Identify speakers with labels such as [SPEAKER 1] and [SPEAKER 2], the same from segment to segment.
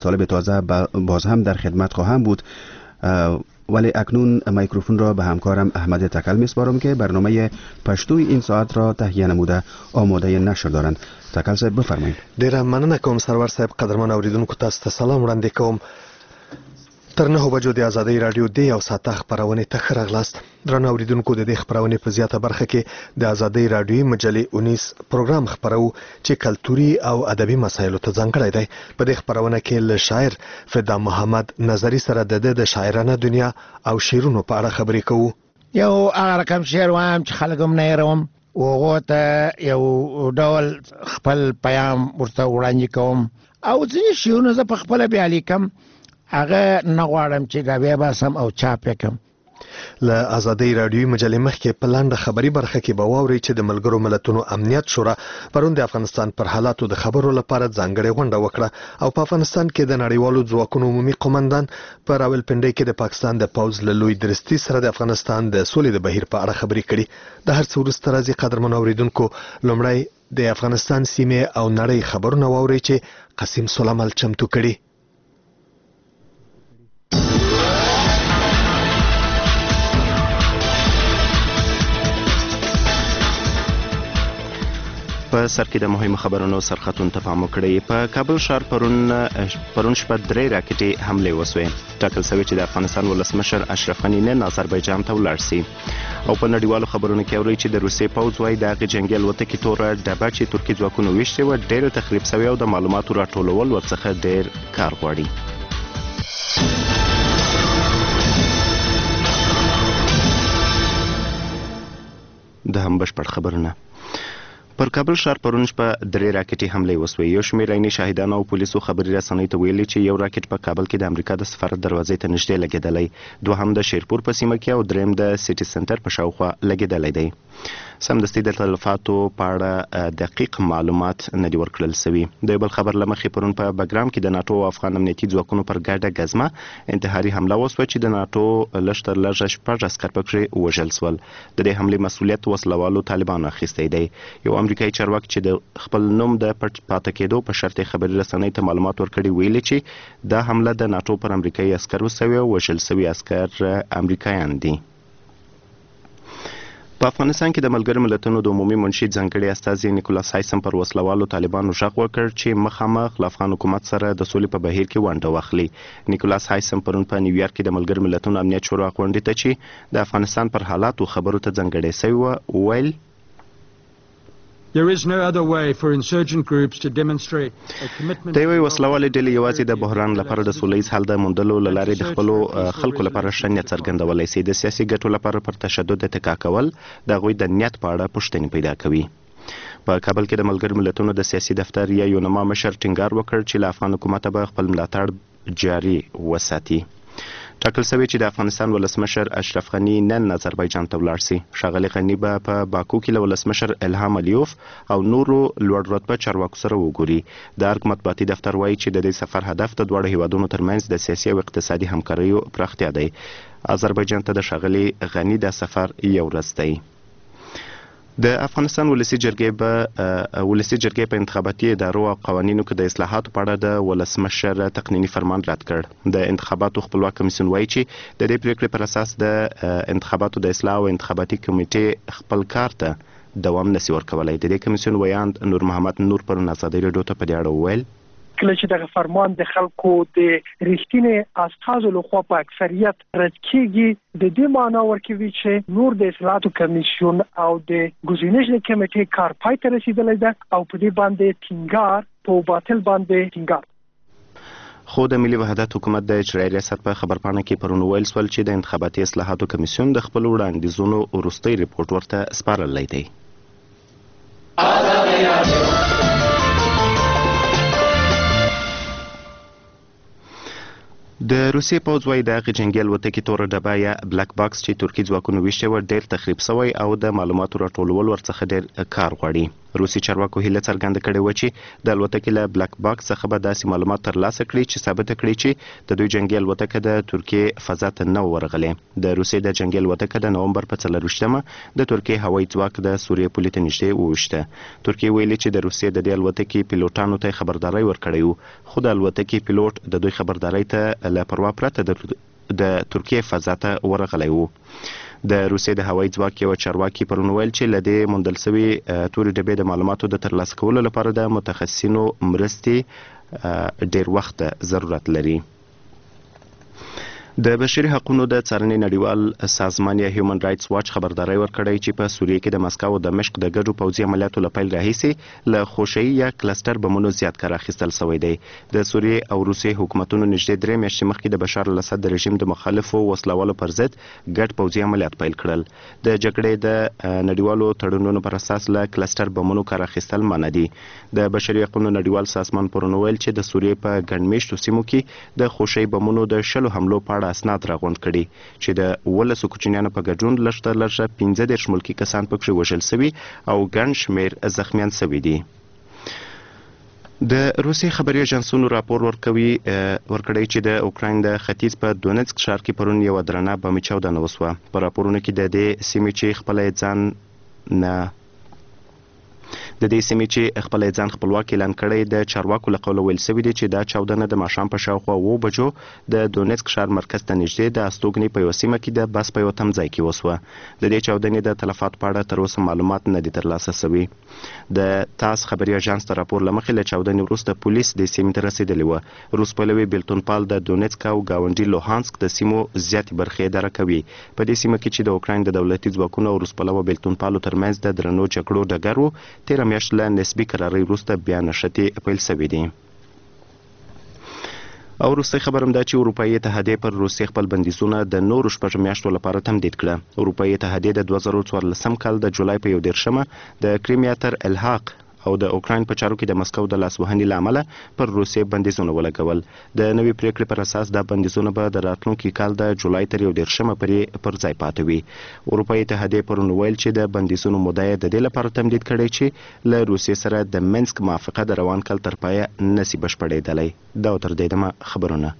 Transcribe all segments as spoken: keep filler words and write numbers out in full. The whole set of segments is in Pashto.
[SPEAKER 1] طالب تازه باز هم در خدمت خواهم بود، ولی اکنون میکروفون را به همکارم احمد تکل میسپارم که برنامه پشتوی این ساعت را تهیه نموده آماده نشر دارند. تکل صاحب بفرمایید.
[SPEAKER 2] ډیره مننه کوم سرور صاحب. قدرمن اوریدونکو تاسو ته سلام وړاندې کوم. تر نه بجو د آزادۍ رادیو د یو ساعته خپرونې ته ښه راغلاست. درنو اوریدونکو د دې خپرونې په زیاته برخه کې د آزادۍ رادیوي مجلې اونیس پروګرام خپرو چې کلتوري او ادبي مسایلو ته ځانګړی دی. په دې خپرونه کې له شاعر فدا محمد نظری سره د د شاعرانه دنیا او شعرونو په اړه خبرې کوو.
[SPEAKER 3] یو هغه رقم شعر وایم چې خلک هم نه هېروم، هغو ته یو ډول خپل پیام ورته وړاندې کوم، او ځینې شعرونه زه په خپله بیا لیکم، هغه نه غواړم چې راویه باسم او چاپ یې کړم.
[SPEAKER 2] له آزادۍ رادیوي مجلې مخکې په لنډه خبري برخه کې به واورئ چې د ملګرو ملتونو امنیت شورا پرون د افغانستان پر حالاتو د خبرو لپاره ځانګړې غونډه وکړه او په افغانستان کې د نړیوالو ځواکونو عمومي قومندان په راولپنډۍ کې د پاکستان د پوځ له لوی درستي سره د افغانستان د سولې د بهیر په اړه خبرې کړي. د هر څه وروسته راځي قدرمن اوریدونکو لومړی د افغانستان سیمې او نړۍ خبرونه واورئ چې قاسم سلیمال چمتو کړي.
[SPEAKER 4] په سر کې د مهمو خبرونو سرخطون ته پام وکړئ. په کابل ښار پرون پرون شپه درې راکټې حملې وسوې. ټاکل شوې چې د افغانستان ولسمشر اشرف غني نن آذربایجان ته ولاړ شي. او په نړیوالو خبرونو کې اورئ چې د روسیې پوځ وايي د هغې جنګي الوتکې توره ډبه چې ترکي ځواکونو ویشتې وه ډېره تخریب شوې او د معلوماتو راټولول ورڅخه ډېر کار غواړي. د هم بشپړ خبرونه. پر کابل ښار پرون شپه درې راکټې حملې وسوې. یو شمېر عیني شاهدانو او پولیسو خبري رسنیو ته ویلي چې یو راکټ په کابل کې د امریکا د سفارت دروازې ته نږدې لګېدلی، دوهم د شیرپور په سیمه کې او دریم د سیټي سنټر په شاوخوا لګېدلی دی. سمدستي د تلفاتو په اړه دقیق معلومات نه دي ورکړل سوي. د یو بل خبر له مخې پرون په بګرام کې د ناټو او افغان امنیتي ځواکونو پر ګډه ګزمه انتحاري حمله وسوه چې د ناټو لږ تر لږه شپږ عسکر پکې وژل سول. د دې حملې مسؤلیت وسلوالو طالبانو اخیستی دی. یو امریکایي چارواکي چې د خپل نوم د پټ پاتې کېدو په شرط خبري رسنیو ته معلومات ورکړي ویلي چې دا حمله د ناټو پر امریکایي عسکرو سوې او وژل سوي عسکر امریکایان دي. په افغانستان کې د ملګرو ملتونو د عمومي منشي ځانګړي استازي نیکولاس هایسم پر وسلوالو طالبانو غږ وکړ چې مخامخ له افغان حکومت سره د سولې په بهیر کې ونډه واخلي. نیکولاس هایسم پرون په نیویارک کې د ملګرو ملتونو امنیت شورا غونډې ته چې د افغانستان پر حالاتو خبرو ته ځانګړې سوی وه وویل
[SPEAKER 5] There is no other way for insurgent groups to demonstrate a commitment.
[SPEAKER 4] د یوې وسلوالې ډلې یوازې د بحران لپاره د سوله ییز حل د موندلو له لارې د خپلو خلکو لپاره ښه نیت څرګندولی شي. د سیاسي ګټو لپاره پر تشدد اتکا کول د هغوی د نیت په اړه پوښتنې پیدا کوي. په کابل کې د ملګرو ملتونو د سیاسي دفتر یا یونما مشر ټینګار وکړ چې له افغان حکومته به خپل ملاتړ جاري وساتي. ټاکل شوی چې د افغانستان ولسمشر اشرف غني نن آذربایجان ته ولاړ شي. ښاغلي غني به په باکو کې له ولسمشر الهام الیوف او نورو لوړ رتبه چارواکو سره وګوري. د ارګ مطبوعاتي دفتر وایي چې د دې سفر هدف د دواړو هیوادونو ترمنځ د سیاسي او اقتصادي همکاریو پراختیا دی. آذربایجان ته د ښاغلي غني د سفر یو ورځ دی. د افغانستان ولسي جرګې به ولسي جرګې په انتخاباتي ادارو او قوانینو کې د اصلاحاتو په اړه د ولسمشر تقنیني فرمان رد کړ. د انتخاباتو خپلواک کمیسیون وایي چې د دې پریکړې پر اساس د انتخاباتو د اصلاح او انتخاباتي کمیټې خپل کار ته دوام نشي ورکولی. د دې کمیسیون ویاند نور محمد نور پرون آزادۍ راډیو ته په دې اړه وویل
[SPEAKER 6] کله چې دغه فرمان د خلکو د ریښتینې استازو لخوا په اکثریت رد کیږي د دې معنا ورکوي چې نور د اصلاحاتو کمیسیون او د ګزینش کمیټې کار پای ته رسیدلی ده او په دې باندې ټینګار په باطل باندې ټینګار.
[SPEAKER 4] خو د ملي وحدت حکومت د اجرایي ریاست په خبرپاڼه کې پرون ویل سول چې د انتخاباتي اصلاحاتو کمیسیون د خپل وړاندیزونو وروستی ریپورت ورته سپارلی دی. د روسیې پوځ وايي د هغې جنګي الوتکې توره ډبه یا بلک باکس چې ترکي ځواکونو ویشتې وه ډېر تخریب شوی او د معلوماتو راټولول ورڅخه ډېر کار غواړي. روسي چارواکو هیله څرګنده کړې وه چې د الوتکې له بلاک باکس څخه به داسې معلومات ترلاسه کړي چې ثابته کړي چې د دوی جنګي الوتکه د ترکیې فضا ته نه ورغلې. د روسیې د جنګي الوتکه د نومبر په څلرویشتمه د ترکیې هوایي ځواک د سوریې پولې ته نږدې وویشته. ترکیې ویلي چې د روسیې د دې الوتکې پیلوټانو ته خبرداری ورکړی و، خو د الوتکې پیلوټ د دوی خبرداری ته له پروا پرته د ترکیې فضا ته ورغلی و. د روسیې د هوایي ځواک یو چارواکي پرون ویل چې له دې موندل سوي تورې ډبې د معلوماتو د ترلاسه کولو لپاره د متخصصینو مرستې ډیر وخت ضرورت لري. د بشري حقوقو د څارنې نړیوال سازمان یا هیومن رایټس واچ خبرداری ورکړی چې په سوریې کې د مسکو او دمشق د ګډو پوځي عملیاتو له پیل راهیسې له خوشي یا کلستر بمونو زیات کار اخیستل شوی دی. د سوریې او روسیې حکومتونو نږدې درې میاشتې مخکې د بشار الاسد د رژیم د مخالفو وسلوالو پر ضد ګډ پوځي عملیات پیل کړل. د جګړې د نړیوالو تړونونو پر اساس له کلستر بمونو کار اخیستل منع دي. د بشري حقوقو نړیوال سازمان پرون ویل چې د سوریې په ګڼ میشتو سیمو کې د خوشي بمونو د شلو حملو په اسناد راغونډ کړي چې د ولسو کوچنیانو په ګډون لږ تر لږه پنځه دېرش ملکي کسان پکې وژل سوي او ګڼ شمېر زخمیان سوي دي. د روسي خبري اژانسونو راپور ورکوي ورکړی چې د اوکراین د ختیځ په دونیتسک ښار کې پرون یوه درنه بمي چاودنه وسوه. په راپورونو کې د دې سیمې چې خپله ځان نه د دې سیمې چې خپل ځان خپلواک اعلان کړی د چارواکو له قوله ویل سوي دي چې دا چاودنه د ماښام په شاوخوا اوه بجو د دونیتسک ښار مرکز ته نږدې د استوګنې په یوه سیمه کې د بس په یوه تمځای کې وسوه. د دې چاودنې د تلفات په اړه تر اوسه معلومات نه دي ترلاسه سوي. د تاس خبري اژانس د راپور له مخې له چاودنې وروسته پولیس دې سیمې ته رسېدلي وه. روس پلوي بیلتونپال د دونیتسک او ګاونډي لوهانسک د سیمو زیاتې برخې اداره کوي. په دې سیمه کې چې د اوکراین د دولتي ځواکونو او روس پلوه بیلتونپالو ترمنځ د درنو جګړو ډګر و، تېره میاشت له نسبي قرارۍ وروسته بیا نښتې پیل سوي دي. او وروستی خبر هم دا چې اروپایي اتحادیې پر روسیې خپل بندیزونه د نورو شپږ میاشتو لپاره تمدید کړه. اروپایي اتحادیې د دوه زره څوارلسم کال د جولای په یو دېرشمه د کریمیا تر الحاق او د اوکراین په چارو کې د مسکو د لاسوهنې له امله پر روسیې بندیزونه ولګول. د نوې پریکړې پر اساس دا بندیزونه به د راتلونکي کال د جولای تر یو دېرشمه پورې پر ځای پاتې وي. اروپایي اتحادیې پرون ویل چې د بندیزونو موده یې د دې لپاره تمدید کړی چې له روسیې سره د منسک موافقه د روان کال تر پایه نسي بشپړېدلی. دا تر دې دمه خبرونه.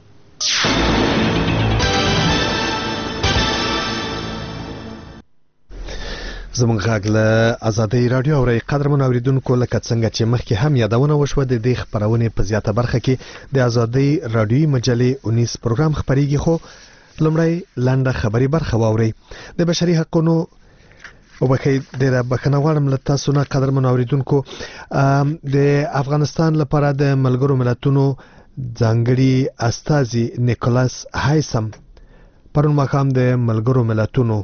[SPEAKER 2] زمونږ غږ له ازادۍ راډیو اورئ. قدرمن اوریدونکو، لکه څنګه چې مخکې هم یادونه وشوه، د دې خپرونې په زیاته برخه کې د ازادۍ راډیوي مجلې اونیس پروګرام خپریږي، خو لومړی لنډه خبري برخه واورئ. د بشري حقوقو وبخښئ ډېره بښنه غواړم له تاسو نه قدرمن اوریدونکو. د افغانستان لپاره د ملګرو ملتونو ځانګړي استازي نیکولاس هایسم پرون ماښام د ملګرو ملتونو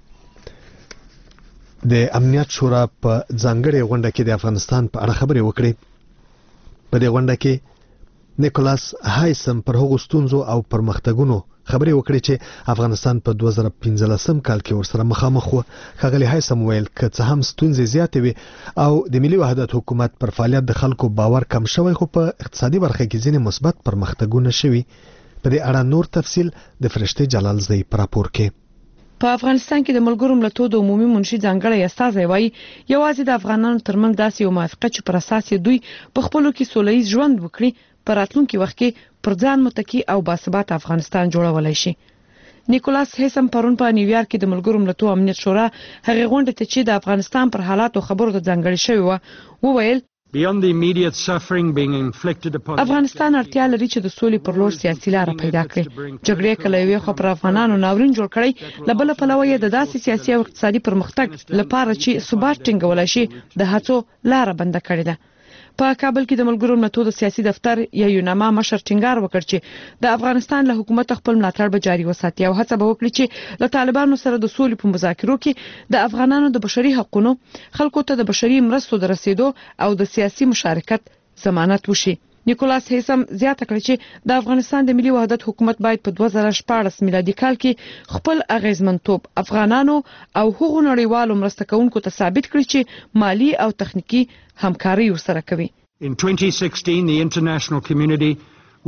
[SPEAKER 2] د امنیت شورا په ځانګړې غونډه کې د افغانستان په اړه خبرې وکړې. په دې غونډه کې نیکولاس هایسم پر هغو ستونزو او پرمختګونو خبرې وکړې چې افغانستان په دوه زره پنځلسم کال کې ورسره مخامخ و. ښاغلي هایسم ویل که څه هم ستونزې زیاتې وي او د ملي وحدت حکومت پر فعالیت د خلکو باور کم شوی، خو په اقتصادي برخه کې ځینې مثبت پرمختګونه شوي. په دې اړه نور تفصیل د فرشته جلال زئی پر راپور کې.
[SPEAKER 7] په افغانستان کې د ملګرو ملتونو د عمومي منشي ځانګړی استازی وایي یوازې د افغانانو ترمنځ داسې یو موافقه چې پر اساس دوی په خپلو کې سولهییز ژوند وکړي په راتلونکي وخت کې پر ځان متکی او باثباته افغانستان جوړولای شي. نیکولاس هیسم پرون په نیویارک کې د ملګرو ملتونو امنیت شورا هغه غونډه ته چې د افغانستان پر حالاتو خبرو ته ځانګړی شوی و وویل
[SPEAKER 5] Beyond the immediate suffering being inflicted upon
[SPEAKER 7] افغانستان اړتیا لري چې د سولې پر لور سیاسي لار پیدا کړي. جګړې کله یو خو پر افغانانو ناورین جوړ کړی، لبل پلوه یې د داسې سیاسي او اقتصادي پرمختګ لپاره چې ثبات ټینګول شي د هڅو لار بند کړې ده. په کابل کې د ملګرو ملتونو د سیاسي دفتر یا یوناما مشر ټینګار وکړ چې د افغانستان له حکومت خپل ملاتړ به جاري وساتي او هڅه به وکړي چې له طالبانو سره د سولې په مذاکرو کې د افغانانو د بشري حقوقو خلکو ته د بشري مرستو د رسیدو او د سیاسي مشارکت ضمانت وشي. نیکولاس هیسم زیاته کړه چې د افغانستان د ملي وحدت حکومت باید په دوه زره شپاړس میلادي کال کې خپل اغیزمنتوب افغانانو او هغو نړیوالو مرسته کوونکو ته ثابت کړي چې مالی او تخنیکی همکاري ورسره کوي.
[SPEAKER 5] In twenty sixteen, the international community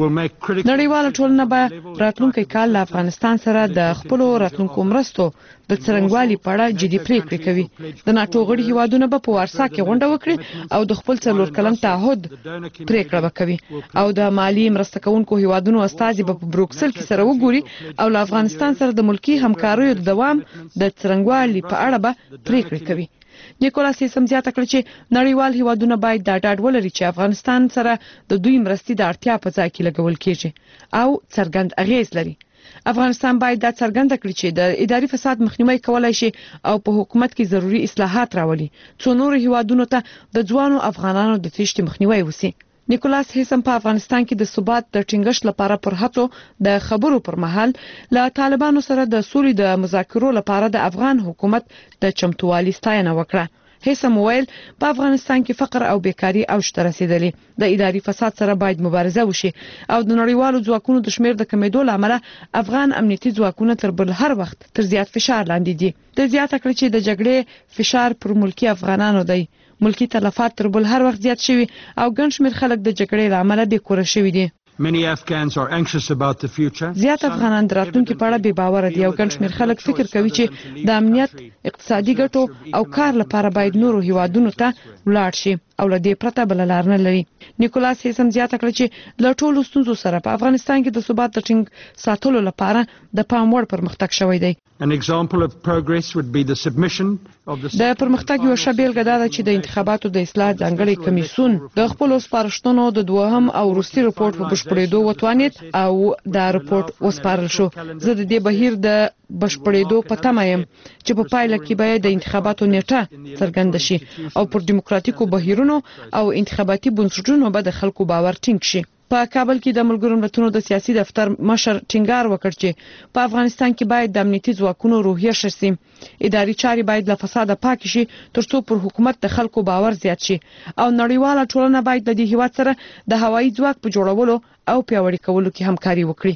[SPEAKER 7] نړیواله ټولنه به راتلونکي کال له افغانستان سره د خپل راتلونکو مرستو د څرنګوالي په اړه جدي پریکړې کوي. د ناتو غړي هیوادونه به په وارسا کې غونډه وکړي او د خپل څلور کلن تعهد پریکړه وکړي او د مالی مرسته کوونکو هیوادونو استازي به په بروکسل کې سره وګوري او له افغانستان سره د ملکی همکاریو د دوام د څرنګوالي په اړه به پریکړې کوي. نیکولاس هیسم زیاته کړه چې نړیوال هیوادونه باید دا ډاډ ولري چې افغانستان سره د دوی مرستې د اړتیا په ځای کې لګول کیږي او څرګند اغیز لري. افغانستان باید دا څرګنده کړي چې د اداري فساد مخنیوي کولای شي او په حکومت کې ضروري اصلاحات راولي څو نور هیوادونو ته د ځوانو افغانانو د تېښتې مخنیوي وسی. نیکولاس هیسم په افغانستان کې د ثبات د ټینګښت لپاره پر هڅو د خبرو پر مهال له طالبانو سره د سولې د مذاکرو لپاره د افغان حکومت د چمتووالي ستاینه وکړه. هیسم ویل په افغانستان کې فقر او بیکاری اوج ته رسیدلی، د اداري فساد سره باید مبارزه وشي او د نړیوالو ځواکونو د شمیر د کمیدو لامل افغان امنیتي ځواکونه تر بل هر وخت تر زیات فشار لاندې دي. د زیاته کړ چې د جګړې فشار پر ملکی افغانانو دی. ملکی تلفات تر بل هر وخت زیات شوي او ګڼ شمیر خلک د جګړې لامل بې کوره شوي دي.
[SPEAKER 5] Many Afghans are anxious about the future.
[SPEAKER 7] زیات افغانان د راتلونکي په اړه بې باوره دي او ګڼ شمیر خلک فکر کوي چې د امنیت، اقتصادي ګټو او کار لپاره باید نورو هیوادونو ته ولاړ شي او له دې پرته بل لار نه لري. نیکولاس هیسم زیاته کړه چې له ټولو ستونزو سره په افغانستان کې د ثبات د ټینګ ساتلو لپاره د پام وړ پرمختګ شوی دی.
[SPEAKER 5] An example of progress would be the submission of the
[SPEAKER 7] د پرمختګ یو ښه بیلګه دا ده چې د انتخاباتو د اصلاح ځانګړي کمیسیون د خپلو سپارښتنو د دوهم او وروستي رپورټ په بشپړېدو وتوانید او دا رپورټ وسپارل شو. زه د دې بهیر د بشپړېدو په تمه یم چې په پایله کې به د انتخاباتو نیټه څرګنده شي او پر دیموکراتیکو بهیرونو او انتخاباتي بنسټونو به د خلکو باور ټینګ شي. په کابل کې د ملګرو ملتونو د سیاسي دفتر مشر ټینګار وکړ چې په افغانستان کې باید د امنیتي ځواکونو روحیه ښه شي، اداري چارې باید له فساده پاک شي ترڅو پر حکومت د خلکو باور زیات شي او نړیواله ټولنه باید د دې هیواد سره د هوایي ځواک په جوړولو او پیاوړي کولو کې همکاري وکړي.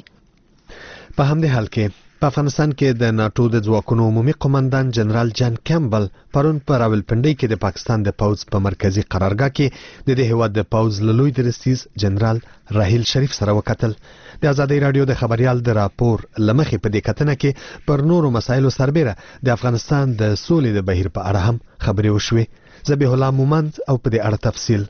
[SPEAKER 2] په همدې حال کې په افغانستان کې د ناتو د ځواکونو عمومي قومندان جنرال جان کیمبل پرون په راولپنډي کې د پاکستان د پوځ په مرکزی قرارګاه کې د دې هیواد د پوځ لوی درستیز جنرال راهیل شریف سره وکتل. د ازادي رادیو د خبريال د راپور لمخې په دې کتنه کې پر نورو مسایلو سربېره د افغانستان د سولې د بهیر په اړه هم خبرې وشوې. ذبیح الله مومند او په دې اړه تفصیل.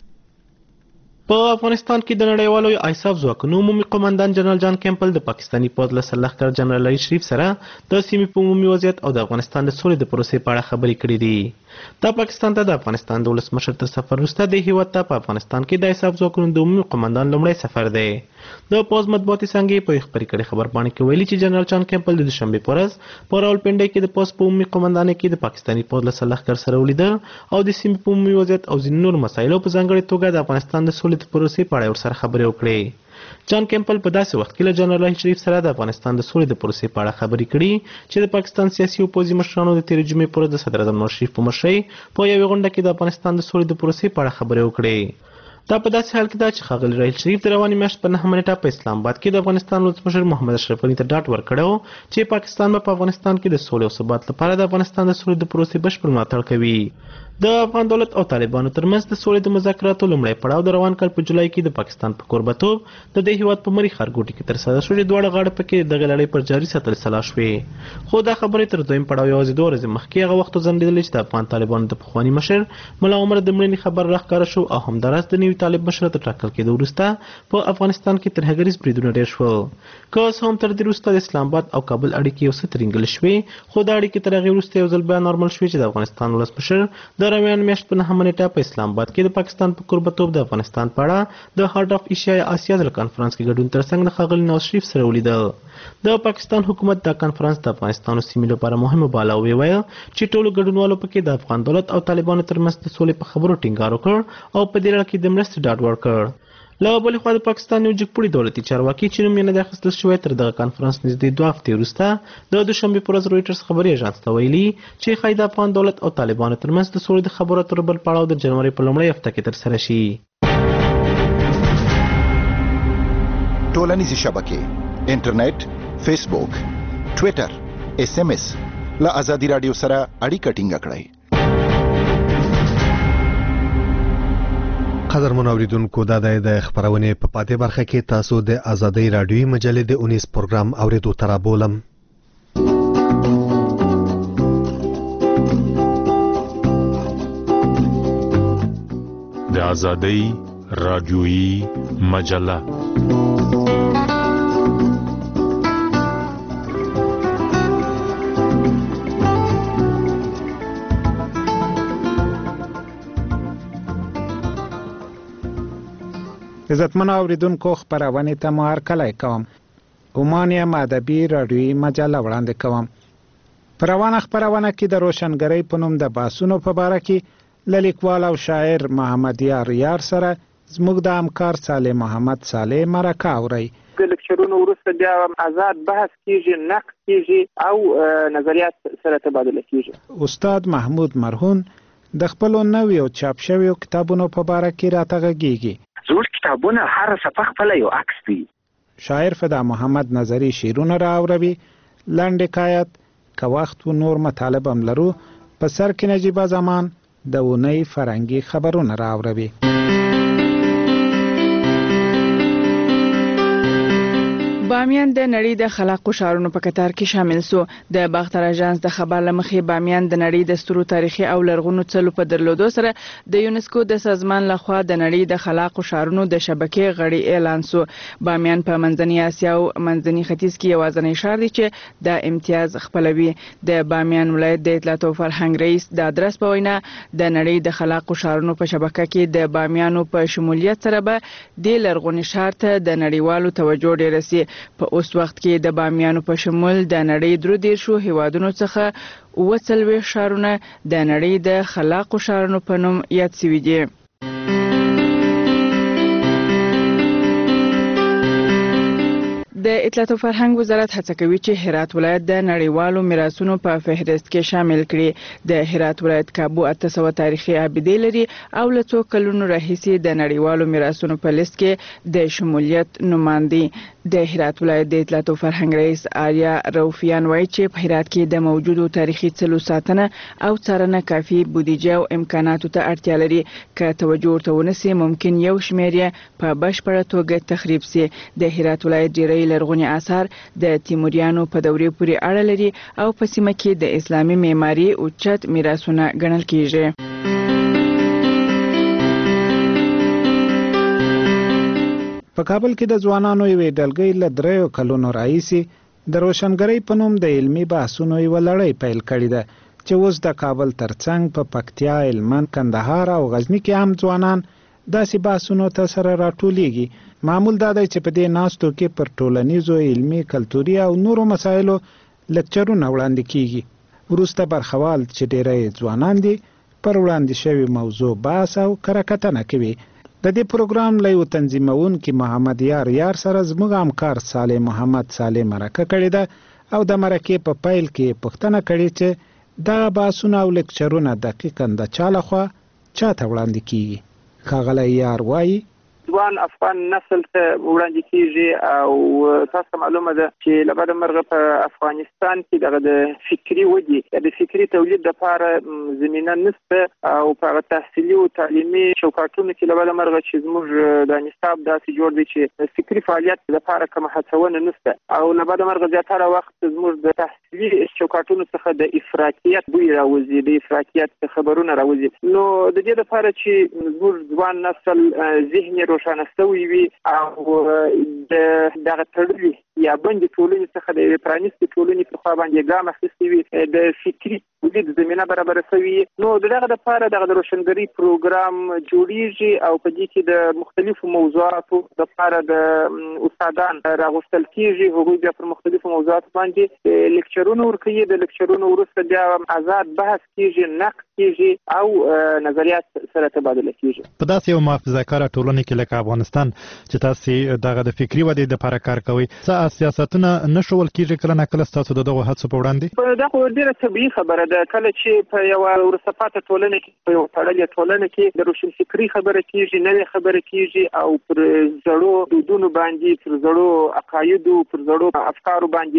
[SPEAKER 8] په افغانستان کې د نړیوالو آیساف ځواکونو عمومي قومندان جنرال جان کیمبل د پاکستاني پوځ له سرلښکر جنرال راهیل شریف سره د سیمې په عمومي وضعیت او د افغانستان د سولې د پروسې په اړه خبرې کړې دي. دا پاکستان ته د افغانستان د ولسمشر تر سفر وروسته د هیواد ته په افغانستان کې د آیساف ځواکونو د عمومي قومندان لومړی سفر دی. د پوځ مطبوعاتي څانګې په خبري کړي خبرپاڼه کې ویلي چې جنرال جان کیمبل د دوشنبه په ورځ په راولپنډي کې د پوځ په عمومي قومندانۍ کې د پاکستاني پوځ له سرلښکر سره ولیدل او د سیمې په عمومي وضعیت او ځینو نورو مسایلو په ځانګړې توګه د افغانستان د سولې د پروسې په اړه ورسره خبرې وکړې. جان کیمبل په داسې وخت کې له جنرال راهیل شریف سره د افغانستان د سولې د پروسې په اړه خبرې کړي چې د پاکستان سیاسي او پوځي مشرانو د تېرې جمعې په ورځ د صدر اعظم نواز شریف په مشرۍ په یوې غونډه کې د افغانستان د سولې د پروسې په اړه خبرې وکړې. دا په داسې حال کې ده چې ښاغلي راهیل شریف د روانې میاشتې په نهمه نیټه په اسلام آباد کې د افغانستان ولسمشر محمد اشرف غني ته ډاډ ورکړی چې پاکستان به په افغانستان کې د سولې او ثبات لپاره د افغانستان د سولې د پروسې بشپړ ملاتړ کوي. د افغان دولت او طالبانو ترمنځ د سولې د مذاکراتو لومړی پړاو د روان کال په جولای کې د پاکستان په کوربتوب د دې هیواد په مری ښارګوټي کې ترسره شوې دواړه غاړې پکې دغه لړۍ پر جاري ساتل سلا شوې. خو دا خبرې تر دویم پړاو یوازې دوه ورځې مخکې هغه وخت ځنډېدلې چې د افغان طالبانو د پخواني مشر ملا عمر د مړینې خبر راښکاره شو او همداراز د نوي طالب مشر تر ټاکل کېدو وروسته په افغانستان کې ترهګریز بریدونه ډېر شول. که څه هم تر دې وروسته د اسلام آباد او کابل اړیکې یو څه ترینګلې شوې خو دا اړیکې تر هغې وروسته یو ځل بیا نارمل شوې چې د افغانستان ولسمشر د روانې میاشتې په نهمه نیټه په اسلام آباد کې د پاکستان په کوربتوب د افغانستان په اړه د هارت اف ایشیا آسیا د کانفرنس کې ګډون ترڅنګ د ښاغلي نواز شریف سره ولیدل. د پاکستان حکومت دا کانفرنس د افغانستان او سیمې لپاره مهمه باله وویل چې ټولو ګډونوالو پکې د افغان دولت او طالبانو ترمنځ د سولې په خبرو ټینګار وکړ او په دې لړ کې د مرستې ډاډ ورکړ. له بلې خوا د پاکستان یو جګپوړي دولتي چارواکي چې نوم یې نه دی اخیستل شوی تر دغه کانفرنس نږدې دوه هفتې وروسته د دوشنبې په ورځ رویټرز خبري ایژانس ته ویلي چې ښایي د افغان دولت او طالبانو ترمنځ د سولې د خبرو اترو بل پړاو د جنوري په لومړۍ هفته کې ترسره شي.
[SPEAKER 9] ټولنیزې شبکې انټرنیټ، فیسبوک، ټویټر، اس ام اس له ازادي رادیو سره اړیکه ټینګه کړئ.
[SPEAKER 2] قدرمن اوریدونکو دا د خبرونه په پاتې برخه کې تاسو د ازادۍ رادیوي مجلې د اونیس پروګرام اوریدو ترابولم.
[SPEAKER 10] د ازادۍ رادیوي مجله
[SPEAKER 11] عزتمن اوریدونکو خبرونه ته مو هرکلی کوم. عمان یم ادبي رادیوي مجله وړاندې کوم. په روانه خبرونه کې د روشنګرۍ په نوم د بحثونو په باره کې له لیکوال او شاعر محمد یار یار سره زموږ د همکار صالح محمد صالح مرکه اوري.
[SPEAKER 12] د لیکچرونو وروسته بیا آزاد بحث کیږي، نقد کیږي او نظریات سره تبادله کیږي.
[SPEAKER 11] استاد محمود مرهون د خپل نویو چاپ شویو کتابونو په باره کې راته غږیږي.
[SPEAKER 13] زوړ کتابونه هر صفحه خپل یو عکس دی.
[SPEAKER 11] شاعر فدا محمد نظری شیرونه راوړي. لنډ حکایت که وخت و نور مطالب هم لرو. په سر کې نجیب زمان د اونۍ فرنګي خبرونه راوړي.
[SPEAKER 7] بامیان د نړۍ د خلاقو ښارونو په کتار کې شامل سو. د باختر اژانس د خبر لمخې بامیان د نړۍ د سترو تاریخي او لرغونو څلو په درلودو سره د یونسکو د سازمان لخوا د نړۍ د خلاقو ښارونو د شبکې غړي اعلان سو. بامیان په منځنۍ اسیا او منځني ختیځ کې یوازینی ښار دی چې د امتیاز خپلوي. د بامیان ولایت د اطلاعات او فرهنګ رئیس د ادرس په وینا د نړۍ د خلاقو ښارونو په شبکه کې د بامیانو په شمولیت سره به د لرغوني ښار ته د نړیوالو توجه ډیره سي. په اوس وخت کې د بامیانو په شمول د نړۍ درو دیرشو هیوادونو څخه اووه څلوېښت ښارونه د نړۍ د خلاقو ښارونو په نوم یاد سوي دي. د اطلاعات او فرهنګ وزارت هڅه کوي چې هرات ولایت د نړیوالو میراثونو په فهرست کې شامل کړي. د هرات ولایت کابو اته سوه تاریخي ابیدې لري او له څو کلونو راهیسې د نړیوالو میراثونو په لیست کې د شمولیت نوماندي. د هرات ولایت د اطلاعات او فرهنګ رئیس آریا روفیان وایي چې په هرات کې د موجودو تاریخي څلو ساتنه او څارنه کافي بودیجه او امکاناتو ته اړتیا لري. که توجه ورته ونسي ممکن یو شمېر یې په بشپړه توګه تخریب سي. د هرات ولایت ډیری لرغوني آثار د تیموریانو په دورې پورې اړه لري او په سیمه کې د اسلامي معماري اوچت میراثونه ګڼل کیږي.
[SPEAKER 11] په کابل کې د ځوانانو یوې ډلګۍ له دریو کلونو راهیسې د روشنګرۍ په نوم د علمي بحثونو یوه لړۍ پیل کړې ده چې اوس د کابل ترڅنګ په پکتیا، هلمند، کندهار او غزني کې هم ځوانان داسې بحثونو ته سره راټولیږي. معمول دا دی چې په دې ناستو کې پر ټولنیزو، علمي، کلتوري او نورو مسایلو لکچرونه وړاندې کیږي. وروسته برخوال چې ډیری ځوانان دي پر وړاندې شوی موضوع بحث او کره کوي. د دې پروګرام له یو تنظیمونکي محمد یار یار سره زموږ همکار صالح محمد صالح مرکه کړې ده او د مرکې په پیل کې پوښتنه کړې چې دغه بحثونه او لکچرونه دقیقاً د چا لخوا چاته وړاندې کیږي. ښاغلی یار وایي
[SPEAKER 12] ځوان افغان نسل ته وړاندې کیږي او تاسو معلومه ده چې لبد مرغه په افغانستان کې دغه د فکری ودی د فکری تولید لپاره زمينه نشته او په تحصیلي او تعلیمي چوکاټونو کې لبد مرغه چې زموږ د نصاب داسې جوړ دی چې فکری فعالیت لپاره کوم هڅونه نشته او لبد مرغه زیاتره وخت زموږ د تحصیلي چوکاټونو څخه د افراطیت بوی راوځي، د افراطیت خبرونه راوځي. نو د دې لپاره چې زموږ ځوان نسل ذهني روښانه شوی وي او د دغه تړلي یا بندي ټولنې څخه د پرانیستې ټولنې په خوا باندې ګام اخیستی وي، د فکري تولید زمینه برابره شوې. نو دغه لپاره دغه د روشنګرۍ پروګرام جوړیږي او په دې کې د مختلفو موضوعاتو لپاره د استادان راغوښتل کیږي. هغوی بیا پر مختلفو موضوعاتو باندې لیکچرونه ورکوي. د لیکچرونو وروسته بیا آزاد بحث کیږي، نقد کیږي او نظریات سره تبادله کیږي.
[SPEAKER 14] په داسې یو محافظه‌کاره ټولنه کې لکه افغانستان چې تاسو دغه د فکری ودې لپاره کار کوي، څه سیاستونه نشول کیږي کله نه کله تاسو دغه هڅو په وړاندې؟
[SPEAKER 12] دا خو ډیره طبیعي خبره ده. کله چې په یو ورسپاته ټولنه کې په یو تړلې ټولنه کې د روشن فکری خبره کیږي، نوې خبره کیږي او پر زړو دودونو باندې، پر زړو عقایدو، پر زړو افکارو باندې نقد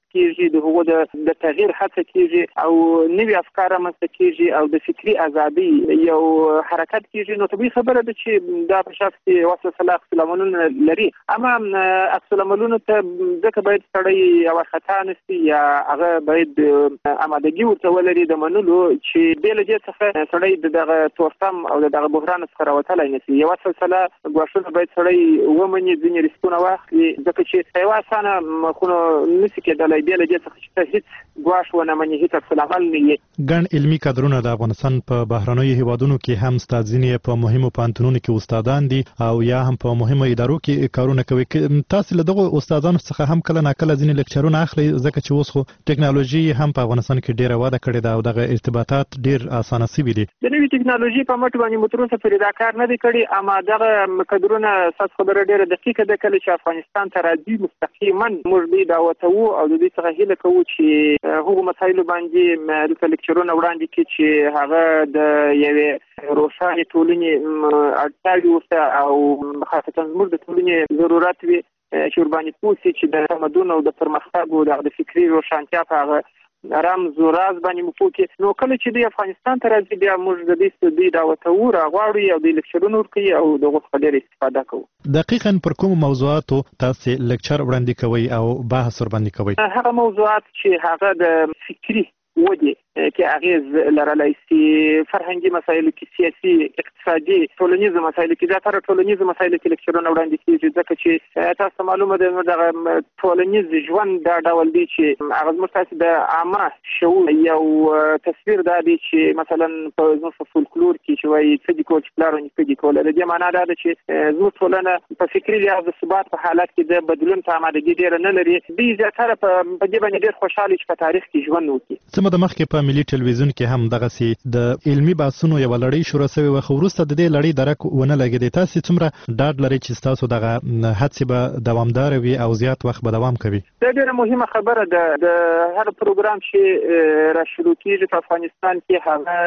[SPEAKER 12] کیږي، د هغو د تغییر هڅه کیږي او نوي افکار رامنځته کیږي او د فکری ازادي یو حرکت کیږي، نو طبیعي خبره ده چې دا په شخص کې واسه صلاح عکس العملونه لري. اما عکس العملونه ته ځکه باید سړی یو خطا نشي یا هغه باید آمادګي ورته ولري د منلو چې بل دې څخه سړی دغه تورتم او دغه بحران څخه راوتلای نشي. یو سلسله غواړي باید سړی ومني ځینې ریسکونه واخلي، ځکه چې یو اسانه مخونو نشي کېدلای بل دې څخه چې هیڅ غواش ونه مني هیڅ عکس العمل نه.
[SPEAKER 14] ګڼ علمي کادرونه د افغانستان په بهرنیو هیوادونو کې هم استادځینې په مهمو پانتونونو کې استادان دي او یا هم په مهمو ادارو کې کارونه کوي. تاسو له دغه استادانو څخه هم کله ناکله ځینې لیکچرونه اخلي، ځکه چې اوس خو ټکنالوژي هم په افغانستان کې ډیره وده کړې ده او دغه ارتباطات ډیر اسانه شوي دي.
[SPEAKER 12] د نوې ټکنالوژي په مټ باندې متروسه فريدا کار نه دی کړی، اما دغه کادرونه اساس خبره ډیره دقیقه ده. کله چې افغانستان ته راځي مستقیما موږ دې دعوت وو او د دې څخه هیله کوو چې هغه مسایل باندې د لیکچرونه وړاندې کړي چې هغه د یوې روښانه ټولنې اړتیاوې ورته او خاصه زموږ د ټولنې ضرورت وي چې ورباندې پوسي چې د تمدن او د پرمختګ او د فکری روښانتیا په هغه آرام زوراز باندې مفوکي. نو کله چې د افغانستان ته راځي بیا موږ د دې ستدي دعوت ورغواړو او د لیکچرونو ورکړي او د غوښتنې ډېر استفاده کوو.
[SPEAKER 14] دقیقاً پر کوم موضوعاتو تاسو لیکچر وړاندې کوي او بحث ور باندې کوي؟
[SPEAKER 12] هغه موضوعات چې هغه د فکری ودی کې اغیز لرلای شي، فرهنګي مسایلو کې، سیاسي، اقتصادي، ټولنیز مسایلو کې، دا تر ټولنیز مسایلو کې لیکچرونه وړاندې کیږي، ځکه چې تاسو معلومه ده دغه ټولنیز ژوند دا ډول دی چې هغه مستاسي د عامه شعور یو تصویر دا دی چې مثلا په زموږ فولکلور کې چې وایي څه دي کول چې پلارونه څه دي کول، د دې معنا دا ده چې زموږ ټولنه په فکري لحاظ د ثبات په حالت کې د بدلون ته آمادګي ډېره نه لري. دوی زیاتره په دې باندې ډېر خوشاله چې په تاریخ کې ژوند وکړي.
[SPEAKER 14] څه د مخکې په ملي ټلویزیون کې هم دغه سي د علمي بحثونو یو لړۍ شروع شوې و، خو وروسته د دې لړۍ درک ونه لګېدې. تاسو څومره ډاډ لرئ چې تاسو دغه هڅې به دوامدار وي او زیات وخت به دوام کوي؟
[SPEAKER 12] دا ډېره مهمه خبره ده. د هر پروګرام چې را شروع کیږي په افغانستان کې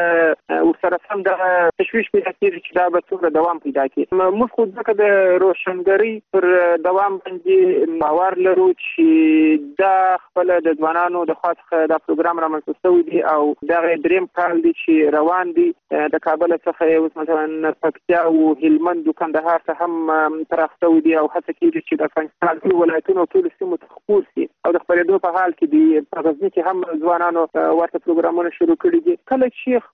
[SPEAKER 12] هغه ورسره سم د تشویش پیدا کیږي چې دا به څومره دوام پیدا کړي. موږ خو ځکه د روشنګرۍ پر دوام باندې باور لرو چې دا خپل د ځوانانو د خاص د پروګرام رامنځته شوی دی او دا دریم کال دی چې روان دی. د کابل څخه اوس مثلا پکتیا او هلمند او کندهار ته هم ترخصو دي او هڅه کیږي چې د افغانستان ټول ولایتونو ټول سیمو ته خپور شي او د خبرېدو په حال کې دی. په غزنی کې هم ځوانانو ورته پروګرامونه شروع کړي دي. کله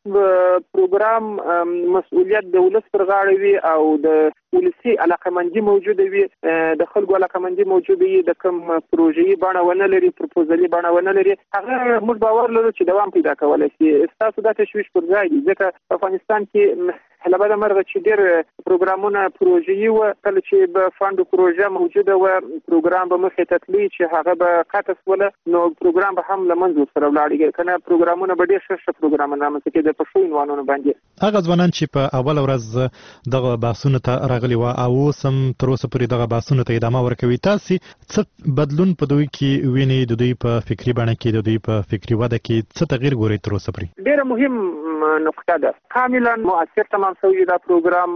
[SPEAKER 12] چې پروګرام مسؤلیت د ولس پر غاړه وي او د ولسی علاقمندي موجوده وي، د خلکو علاقمندي موجوده وي، د کوم پروژې باندې ونه لري، پروپوزلي باندې ونه لري، هغه موږ باور لرو چې دوام پیدا کولای شي. تاسو دا تشویش پر ځای دي ځکه په افغانستان کې هلبه د مرغه چې ډېر پروګرامونه پروژې و، کله چې به فاند پروژه موجوده و پروګرام به مخې ته تللی چې هغه به قطع وله نو پروګرام به هم لمنځه سره ولاړ کنه پروګرامونه به ډېر ښه پروګرامونه رامنځته کېدل په ښو عنوانونو باندې.
[SPEAKER 14] هغه ځوانان چې په اول ورځ دغه بحثونو ته راغلي و او سم تر اوسه پورې دغه بحثونو ته ادامه ورکوي، تاسو څه بدلون په دوی کې ویني؟ د دوی په فکری باندې کې، د دوی په فکری وده کې څه تغییر ګوري تر اوسه پورې؟
[SPEAKER 12] ډېر مهم نقطه ده. کاملا مؤثر تمام شوی دا پروګرام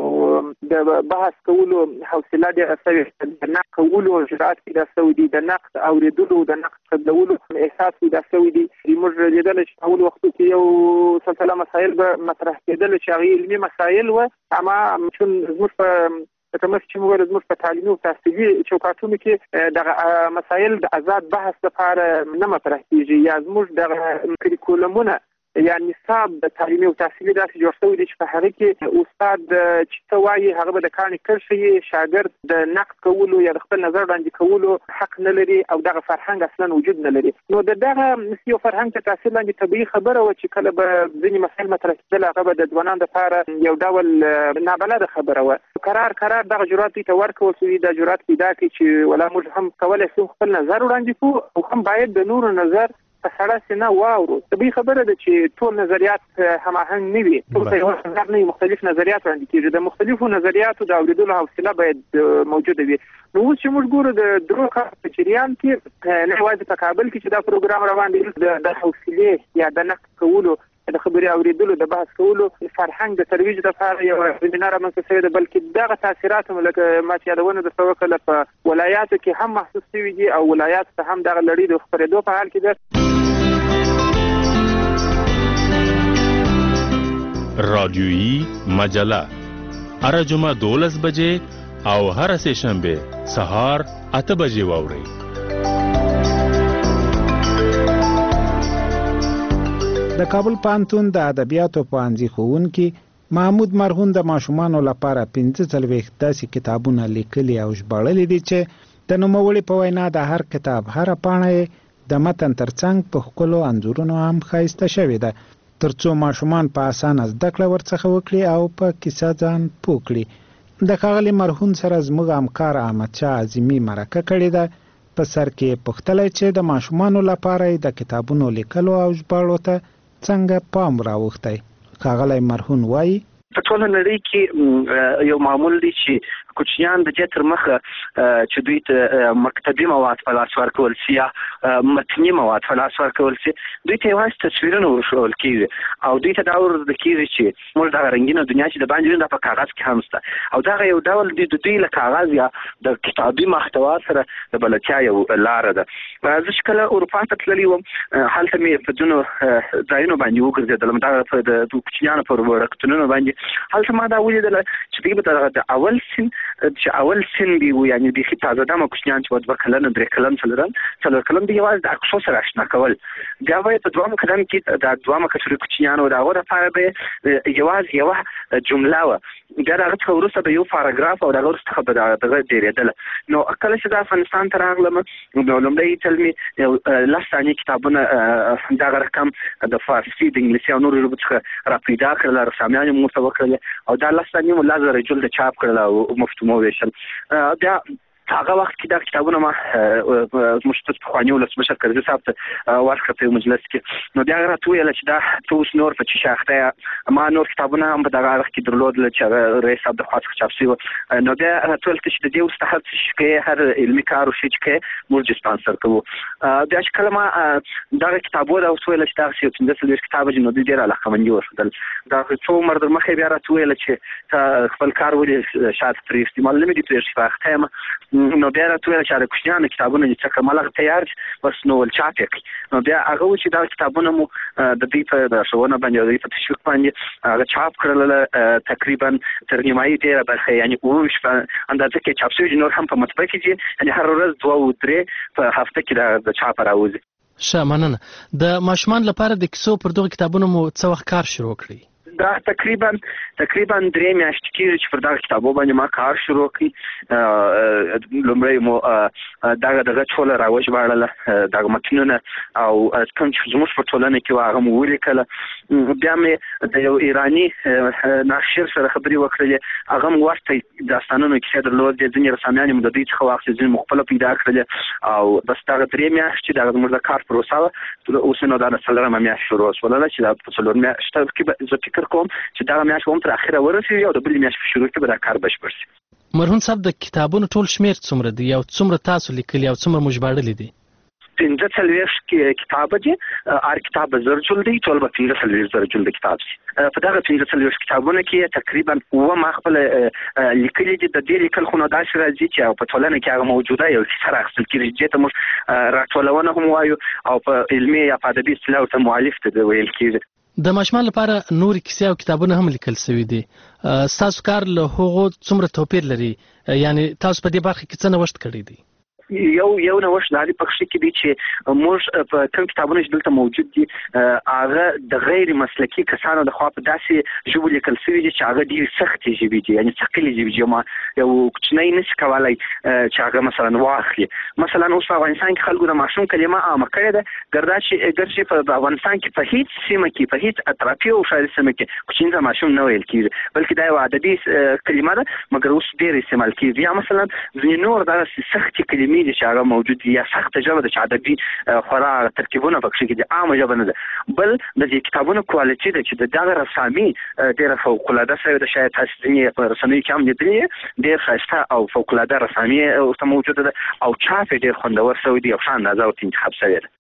[SPEAKER 12] او د بحث کولو حوصله ډېره شوې، د نقد کولو جرأت پیدا شوی دی، د نقد اوریدلو د نقد قبلولو احساس پیدا شوی دی. موږ لیدل چې اول وخت کې یو سلسله مسایل به مطرح کېدل چې هغه علمي مسایل و، اما چون زموږ په کومه چې موږ د زموږ په تعلیمي او تحصیلي چوکاټونو کې د مسایل د آزاد بحث لپاره نه مطرح کیږي یا زموږ د کریکولمونه یا نصاب د تعلیمي او تحصیلي داسې جوړ شوی دی چې په هغه کې استاد چې څه وایي هغه به د کاڼي کرښې شاګرد د نقد کولو یا د خپل نظر وړاندې کولو حق نه لري او دغه فرهنګ اصلا وجود نه لري. نو د دغه یو فرهنګ ته تاثیر لاندې طبیعي خبره و چې کله به ځینې مسایل مطرح کېدل هغه به د ځوانانو دپاره یو ډول نابلده خبره وه. قرار قرار دغه جرأت دوی ته ورکول شوي، دا جرأت پیدا کړي چې ولا موږ هم کولی شو خپل نظر وړاندې کړو او هم باید د نورو نظر په سړه سینه واورو. طبیعي خبره ده چې ټول نظریات هماهنګ نه وي، ټول ته یو نظر نه وي، مختلف نظریات وړاندې کېږي. د مختلفو نظریاتو د اورېدلو حوصله باید موجوده وي. نو اوس چې موږ ګورو د درو کالو په جریان کې نه یوازې په کابل کې چې دا پروګرام روان دی، د حوصلې یا د نقد کولو د خبري اوریدلو د بحث کولو فرهنګ د ترویج لپاره یو زمینه رامنځته شوې ده، بلکې دغه تاثیرات هم لکه ما چې یادونه درته وکړه په ولایاتو کې هم محسوس شوي دي او ولایاتو ته هم دغه لړۍ د خپرېدو په حال کې ده.
[SPEAKER 10] رادیویی مجله هر جمعه دولس بجې او هر سه شنبه سهار اته بجې واورئ.
[SPEAKER 11] د کابل پوهنتون د ادبیاتو پوهنځي ښوونکي محمود مرهون د ماشومانو لپاره پنځه څلوېښت داسې کتابونه لیکلي او ژباړلي دي چې د نوموړي په وینا د هر کتاب هره پاڼه د متن ترڅنګ په ښکلو انځورونو هم ښایسته شوې ده، ترڅو ماشومان په اسانه زده کړه ورڅخه وکړي او په کیسه ځان پوه کړي. د ښاغلي مرهون سره زموږ همکار احمد شاه عظیمي مرکه کړې ده. په سر کې پوښتلی چې د ماشومانو لپاره د کتابونو لیکلو او ژباړو ته څنګه پام راوښتی. ښاغلی مرهون وایي
[SPEAKER 13] په ټوله نړۍ کې یو معمول دی چې کوچنیان د دې تر مخه چې دوی ته مکتبي مواد په لاس ورکول سي یا متني مواد په لاس ورکول سي، دوی ته یوازې تصویرونه ورښودل کېږي او دوی ته دا ورزده کېږي چې موږ دغه رنګینه دنیا چې د باندې دا په کاغذ کې هم شته او دغه یو ډول د دوی له کاغذ یا د کتابي محتوا سره د بلدتیا یو لاره ده. زه چې کله اروپا ته تللی وم هلته مې په ځینو ځایونو باندې وګرځېدلم، دغه د کوچنیانو په وړکتونونو باندې هلته ما دا ولیدله چې دوی به د اول سن چې اول سن دی و یعنی د خطازه دمه کوچنیان چې دوه کلن درې کلن څلورن څلور کلن دی یوازې د عکسو سره آشنا کول. بیا به په دوه کلن کې د دوه کچري کوچنیانو د هغه لپاره به یوازې یو جمله و، بیا د هغه څخه وروسته به یو پاراګراف او د هغه وروسته به دغه ډېرېدله. نو کله چې د افغانستان ته راغلم نو لومړی ځل مې یو لس ثانیې کتابونه دغه رقم د فارسي د انګلیسي او نورو ژبو څخه را پیدا کړل، رسامیان یې موږ ته وکړلې او دا لس ثانیې مو لازر رجل د چاپ کړل او مفتومه ویشل. بیا هغه وخت کې دا کتابونه ما زموږ ستاسو پخواني ولسمشر کرزي صاحب ته ورکړه په مجلس کې. نو بیا هغه راته وویل چې دا ته اوس نور په چې شاخته ما نور کتابونه هم په دغه وخت کې درلودل چې رئیس صاحب د خوا څخه چاپ شوي. نو بیا راته ویل چې د دې وروسته هر څه چې کوې هر علمي کار وشي چې کوې موږ یې سپانسر کوو. بیا چې کله ما دغه کتابونه راته وویل چې دغسې یو پنځه څلوېښت کتابه دي نو دوی ډېره علاقمندي وښودل. دا څو عمر در مخکې بیا راته وویل چې ته خپل کار ولې شاته ترې استعمال نه مې دي پرېږدي په اخته یم. نو بیا راته ویل چې د کوچنیانو کتابونه چې څه کړم هغه تیار بس نو ول چاپ یې کړي. نو بیا هغه و چې دا کتابونه مو د دوی په ښوونه باندې او دوی په تشویق باندې هغه چاپ کړل تقریبا تر نیمایي ډېره برخه یعنې اووه ویشت په اندازه کې چاپ شوي دي، نور هم په مطبعه کې دي، یعنې هر ورځ دوه او درې په هفته کې د چاپه راوځي.
[SPEAKER 15] ښه مننه. د ماشومان لپاره د کیسو پر دغه کتابونو مو څه وخت کار شروع کړی؟
[SPEAKER 13] دا تقریبا تقریبا درې میاشتې کېږي چې پر دغه کتابو باندې ما کار شروع کړي. لومړی مو دغه دغه ټوله راوژباړله دغه متنونه او کوم چې زموږ په ټولنه کې وو هغه مو ولیکله. بیا مې د یو ایراني ناشر سره خبرې وکړلې، هغه مو ورته داستانونو کیسې درلودې، ځینې رسامیانې مو د دوی څخه واخیستې، ځینې مو خپله پیدا کړلې او بس دغه درې میاشتې دغه زموږ د کار پروسه وه. اوس نو دا د څلورمه میاشت شروع شوله چې دا په څلور میاشته کې زه فکر کوم چې دغه میاشت به هم تر اخره ورسېږي او د بلې میاشتې په شروع کې به دا کار بشپړ شي.
[SPEAKER 15] مرهون صاحب د کتابونو ټول شمېر څومره دی او څومره تاسو لیکلي او څومره مو ژباړلي دي؟
[SPEAKER 13] پنځه څلوېښت کتابه دي، هر کتاب به زر جلده وي، ټول به پنځه څلوېښت زره جلده کتاب شي. په دغه پنځه څلوېښت کتابونه کې تقریبا اووه ما خپله لیکلي دي. د دې لیکل خو نو داسې راځي چې په ټولنه کې هغه موجوده یو کیسه رااخیستل کېږي، دې ته موږ راټولونه هم وایو او په علمي یا په ادبي اصطلاح ورته مؤلف ته ویل کېږي.
[SPEAKER 15] د ماشومان لپاره نورې کیسې او کتابونه هم لیکل شوي دي. ستاسو کار له هغو څومره توپیر لري؟ یعنې تاسو په دې برخه کې څه نوښت کړی دی؟
[SPEAKER 13] یو یو نوښت دا دی په کښې کې دی چې موږ په کوم کتابونه چې دلته موجود دي هغه د غیر مسلکي کسانو د خوا په داسې ژبو لیکل شوي دي چې هغه ډېرې سختې ژبې دي، یعنې ثقیلې ژبې دي. ما یو کوچنی نشي کولی چې هغه مثلا واخلي. مثلا اوس په افغانستان کې خلکو د ماشوم کلمه عامه کړې ده، ګردا چې ګر چې په افغانستان کې په هېڅ سیمه کې په هېڅ اطرافي او ښاري سیمه کې کوچني ته ماشوم نه ویل کېږي، بلکې دا یو ادبي کلمه ده مګر اوس ډېر استعمال کېږي. یا مثلا ځینې نور داسې سختې کلمې دي چې هغه موجود دي، یا سخته ژبه ده چې ادبي خورا ترکیبونه په کښې کې دي، عامه ژبه نه ده. بل د دې کتابونو کوالټي ده چې د دغه رسامي ډېره فوقالعاده سوې ده. شاید تاسو ځینې په رسنیو کې هم لیدلي ډېر ښایسته او فوقالعاده رسامي ورته موجوده ده او چاپ یې ډېر خوندور سوی دی او ښه اندازه ورته انتخاب سوې ده.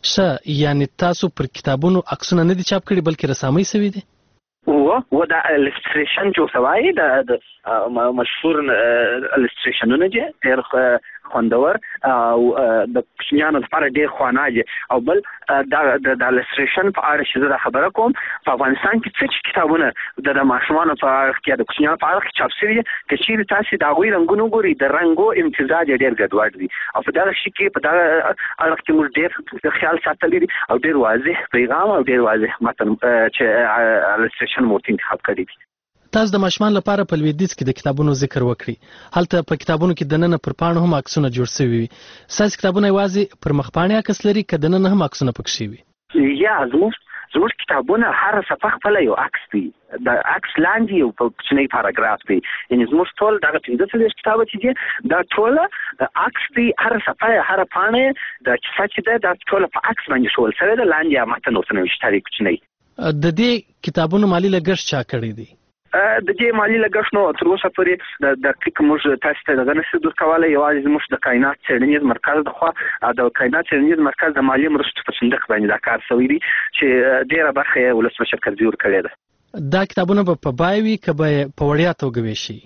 [SPEAKER 15] شه یعنی تاسو پر کتابونو عکسونه نه دي چاپ کړي بلکې رسامۍ سوي دي؟
[SPEAKER 13] و و دا الستریشن جو سوای د مشهور الستریشنونه دي ډېر خوندور او د کوچنیانو لپاره ډېر خوانه دي او بل دا د الستریشن په اړه چې زه خبره کوم په افغانستان کې څه کتابونه د ماشومانو په اړه کې د کوچنیانو په اړه کې چاپ شوي چې چیرې تاسو دا غوي رنگونو ګوري د رنگو امتزاج ډېر ګډوډ دي او په دا شي کې په دا اړه کې موږ ډېر خیال ساتلی دي او ډېر واضح پیغام او ډېر واضح متن چې الستریشن مو انتخاب کړی دي.
[SPEAKER 15] تاسو د ماشومان لپاره په لویدیځ کې د کتابونو ذکر وکړي، هلته په کتابونو کې دننه پر پاڼو هم عکسونه جوړ شوي وي. ساس کتابونه یوازې پر مخپاڼې عکس لري که دننه هم عکسونه پکې وي؟
[SPEAKER 13] یا زموږ زموږ کتابونه هر صفحه خپل یو عکس دی، د عکس لاندې یو کوچنی پاراګراف دی، یعنی زموږ ټول دغه پنځه څلوېښت کتابه چې دي دا ټوله عکس دی، هر صفحه هر پاڼه د کیسه چې ده دا ټوله په عکس باندې ښوول شوې ده، لاندې متن ورته نوشته دی کوچنی.
[SPEAKER 15] د دې کتابونو مالي لګښت چا کړی دی؟
[SPEAKER 13] د دې مالي لګښت نو تر اوسه پورې د دقیق موږ تاسو ته دغه نشو درکولی، یوازې زموږ د کائنات څېړنیز مرکز د خوا د کائنات څېړنیز مرکز د مالي مرستو په صندوق باندې دا کار شوی دی چې ډېره برخه یې ولسمشر کرزي ورکړې ده.
[SPEAKER 15] دا کتابونه به په بای وي که به په وړیا توګه ویشي؟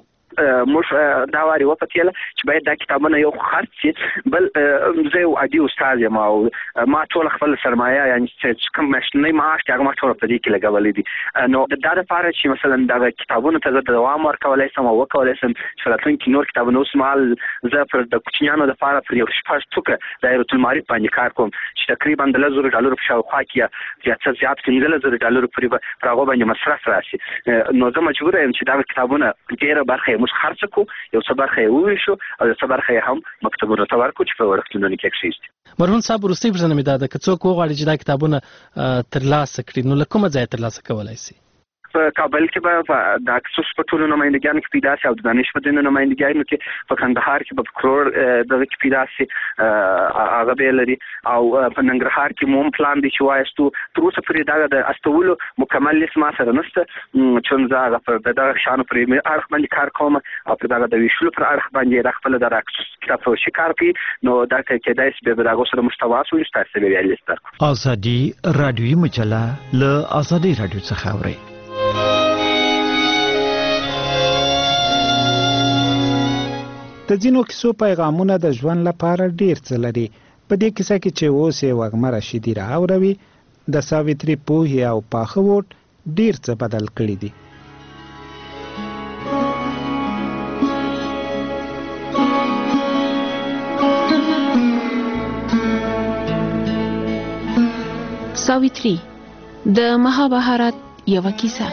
[SPEAKER 13] موږ دا واري وپتېله چې باید دا کتابونه یو خرڅ شي، بل زه یو عادي استاد یم او ما ټوله خپل سرمایه یعنې چې کوم میاشتنی معاش دی هغه ما ټوله په دې کې لګولی دي، نو د دا دپاره چې مثلا دغه کتابونو ته زه دوام ورکولی شم او وکولی شم چې راتلونکي نور کتابونه اوس مهال زه پر د کوچنیانو دپاره پر یو شپږ ټوکه دایرة المعارف باندې کار کوم چې تقریبا د لس زرو ډالرو په شاوخوا کې یا څه زیات پنځلس زرو ډالرو پورې به پر هغو باندې مصرف راشي، نو زه مجبوره یم چې دغه کتابونه ډېره برخه یې موږ خرڅ کړو، یو څه برخه یې وویشو او یو څه برخه یې هم مکتبونو ته ورکړو چې په وړکتونونو کې کښېږدي.
[SPEAKER 15] مرهون صاحب وروستۍ پوښتنه مې دا ده که څوک وغواړي چې دا کتابونه ترلاسه کړي نو له کومه ځایه ترلاسه کولی شي؟
[SPEAKER 13] په کابل کې به د اکسوس په ټولو نمایندګانو کې پیدا شي او د دانش په ځینو نمایندګانو کې په کندهار کې به په کروړ دغه کې پیدا شي، هغه به یې لري او په ننګرهار کې مو هم پلان دی چې وایستو. تر اوسه پورې دغه د استولو مکمل لیست ما سره نشته، چون زه هغه په دغه شیانو پورې اړخ باندې کار کوم او په دغه د ویشلو پر اړخ باندې د خپله د اکسوس کتاب فروشي کار کوي، نو دا کېدای شي بیا به د هغو سره موږ تواس وکړو چې تاسو ته به بیا لیست درکړو.
[SPEAKER 16] ازادي راډیویي مجله له ازادۍ راډیو څخه اورئ.
[SPEAKER 11] د ځینو کیسو پیغامونه د ژوند لپاره ډیر څه لري. په دې کیسه کې چې اوس یې وږمه رشیدي راوروي د ساویتري پوهې او پاخه ووټ ډیر څه بدل کړي دي.
[SPEAKER 17] ساویتري د مهابهارت یوه کیسه.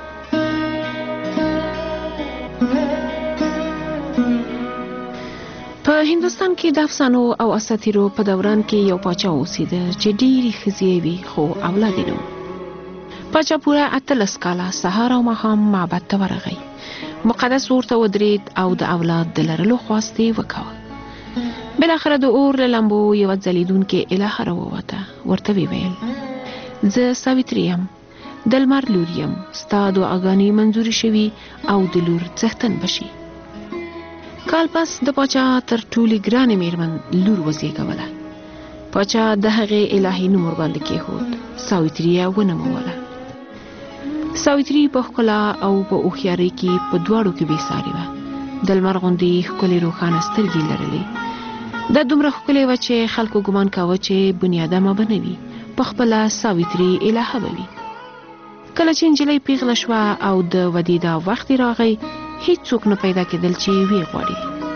[SPEAKER 17] په هندوستان کې د افسانو او اساطیرو په دوران کې یو پاچا اوسېده چې ډېرې ښځې وې خو اولاد یې نه و. پاچا پوره اتلس کاله سهار او ماښام معبد ته ورغی، مقدس اور ته ودرېد او د اولاد د لرلو خواست یې وکوه. بالاخره د اور له لمبو یوه ځلېدونکې الهه راووته، ورته ویې ویل زه ساویتري یم، د لمر لور یم، ستا دعاګانې منظورې شوي او د لور څښتن بشي. کال پس د پاچا تر ټولې ګرانې میرمن لور وزېږوله. پاچا د هغې الهي نوم ورباندې کېښود، ساویتري یې ونوموله. ساویتري په ښکلا او په هوښیارۍ کې په دواړو کې بې سارې وه. د لمر غوندې ښکلې روښانه سترګې لرلې. دا دومره ښکلې وه چې خلکو ګمان کاوه چې بنیادمه به نه وي، په خپله ساویتري الهه به وي. کله چې نجلۍ پیغله شوه او د ودې دا وخت راغی، هیڅ څوک نه پیدا کېدل چې وی غواړي.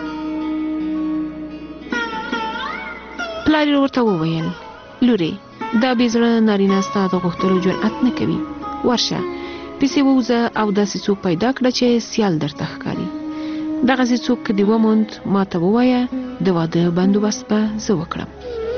[SPEAKER 17] پلار یې ورته وویل لورې دا بې زړه نارینه ستا د غوښتلو جرأت نه کوي، ورشه پسې ووځه او داسې څوک پیدا کړه چې سیال درته ښکاري. دغسې څوک که دې وموند ما ته ووایه، د واده بندوبست به زه وکړم.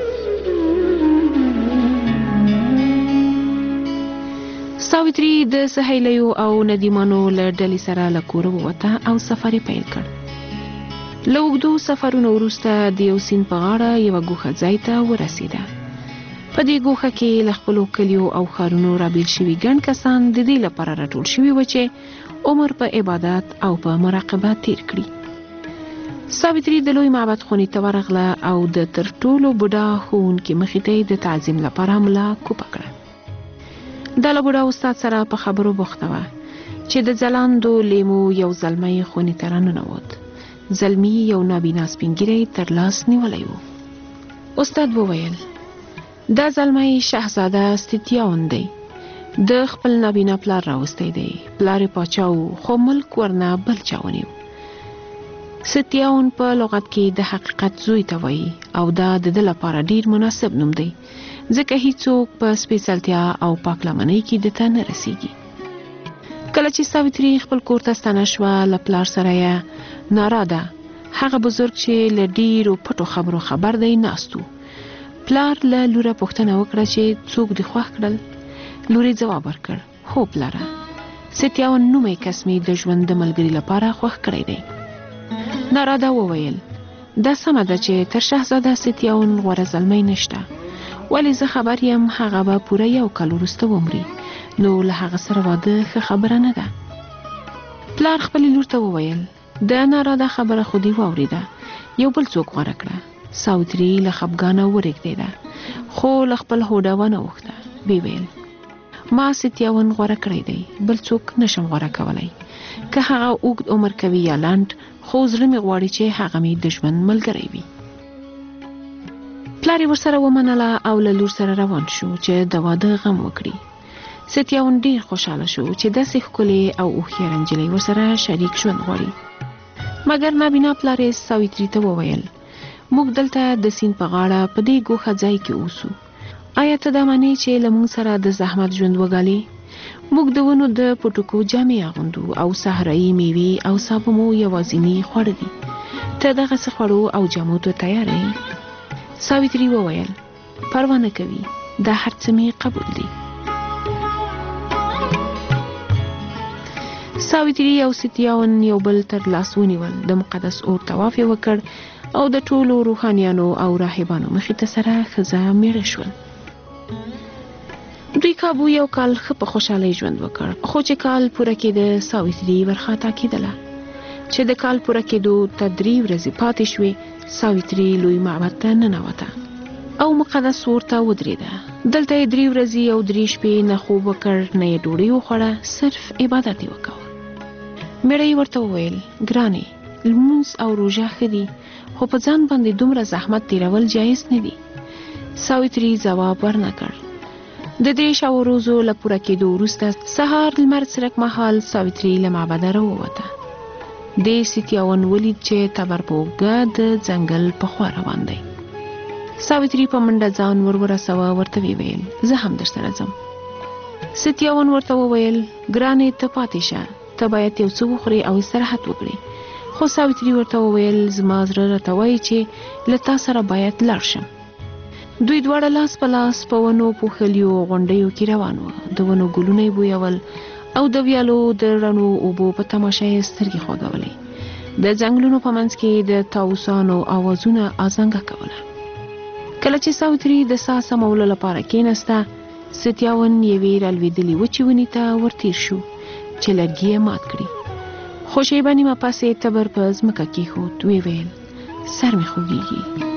[SPEAKER 17] ساویتري د سهیلیو او ندیمانو له ډلې سره له کوره ووته او سفر یې پیل کړ. له اوږدو سفرونو وروسته د یو سیند په غاړه یوه ګوښه ځای ته ورسېده. په دې ګوښه کې له خپلو کلیو او ښارونو رابیل شوي ګڼ کسان د دې لپاره راټول شوي وو چې عمر په عبادت او په مراقبه تیر کړي. ساوتري د لوی معبد خونې ته ورغله او د تر ټولو بوډا ښوونکي مخې ته د تعظیم لپاره ملا کوپه کړه. دا له بوډا استاد سره په خبرو بوخته وه چې د ځلاندو لیمو یو زلمی خونې ته راننوت. زلمی یو نابینا سپینګیری تر لاس نیولی و. استاد وویل دا زلمی شهزاده ستیتیاون دی، د خپل نابینا پلار راوستی دی. پلار یې پاچا و خو ملک ورنه بل چا ونیو. ستیاون په لغت کې د حقیقت زوی ته وایي او دا د ده لپاره ډیر مناسب نوم دی ځکه هیڅوک په سپیڅلتیا او پاکلمنۍ کې د ته نه رسیږي. کله چې ساوتري خپل کور ته ستنه شوه له پلار سره یې ناراده هغه بزرګ چې له ډیرو پټو خبرو خبر دی ناست و. پلار له لوره پوښتنه وکړه چې څوک دې خوښ کړل. لور یې ځواب ورکړ هو پلاره، ستیاون نومی کس مې د ژوند د ملګري لپاره خوښ کړی دی. ناراده وویل دا سمه ده چې تر شهزاده ستیاون غوره زلمی نشته، ولی زه خبر یم هغه به پوره یو کال وروسته ومري، نو له هغه سره واده ښه خبره نه ده. پلار خپلې لور ته وویل د ناراده خبره خو دې واورېده، یو بل څوک غوره کړه. ساوتري له خفګانه ورېږدېده خو له خپل هوډه ونه اوښته. ویې ویل ما ستیاون غوره کړی دی، بل څوک نشم غوره کولی، که هغه اوږد عمر کوي یا لنډ، خو زړه مې غواړي چې هغه مې د ژوند ملګری وي. پلار یې ورسره ومنله او له لور سره روان شو چې د واده غم وکړي. ستیاون ډیر خوشحاله شو چې داسې ښکلې او هوښیاره نجلۍ ورسره شریک ژوند غواړي. مګر نابینا پلار یې ساوتري ته وویل موږ دلته د سیند په غاړه په دې ګوښه ځای کې اوسو. آیا ته دا منې چې له موږ سره د زحمت ژوند وګالې؟ موږ د ونو د پټوکو جامې اغوندو او صحرایي میوې او سابه مو یوازیني خواړه دي. ته دغسې خوړو او جامو ته تیار یې؟ ساوتري وویل پروا نه کوي، دا هر څه مې قبول دي. ساوتري او ستیاون یو بل تر لاس ونیول، د مقدس اور طواف یې وکړ او د ټولو روحانیانو او راهبانو مخې ته سره ښځه میړه شول. دوی کابو یو کال ښه په خوشحالۍ ژوند وکړ، خو چې کال پوره کېده ساوتري ورخطا کېدله. چې د کال پوره کېدو ته درې ورځې پاتې شوې ساوتري لوی معبد ته ننوته او مقدس اور ته ودرېده. دلته یې درې ورځې او درې شپې نه خوب وکړ نه یې ډوډۍ وخوړه، صرف عبادت یې وکړ. میړه یې ورته وویل ګرانې لمونځ او روژه ښه دي خو په ځان باندې دومره زحمت تیرول جایز نه دي. ساوتري ځواب ورنه کړ. د درې شاو روزو له پوره کېدو وروسته سهار لمر څرک مهال ساوتري له معبده راووته. د ستیاون ولید چې تبر په اوږه د ځنګل په خوا روان دی. ساوتري په منډه ځان ور ورسوه، ورته ویې ویل زه هم در سره ځم. ستیاون ورته وویل ګرانې ته پاتې شه، ته باید یو څه وخورې او استراحت وکړې. خو ساوتري ورته وویل زما زړه راته وایي چې له تا سره باید لاړ شم. دوی دواړه لاس په لاس په ونو پوښلیو غونډیو کې روان وو. د ونو ګلونه یې بویول او د ویالو د رڼو اوبو په تماشه یې سترګې خوږولې. د ځنګلونو په منځ کې د طاووسانو آوازونه ازانګه کوله. کله چې ساوتري د ساه سمولو لپاره کېناسته ستیاون یوې رالوېدلې وچې ونې ته ورتیر شو چې لرګي یې مات کړي. خو شیبه نیمه پس یې تبر په ځمکه کېښود. ویې ویل سر مې خوږېږي.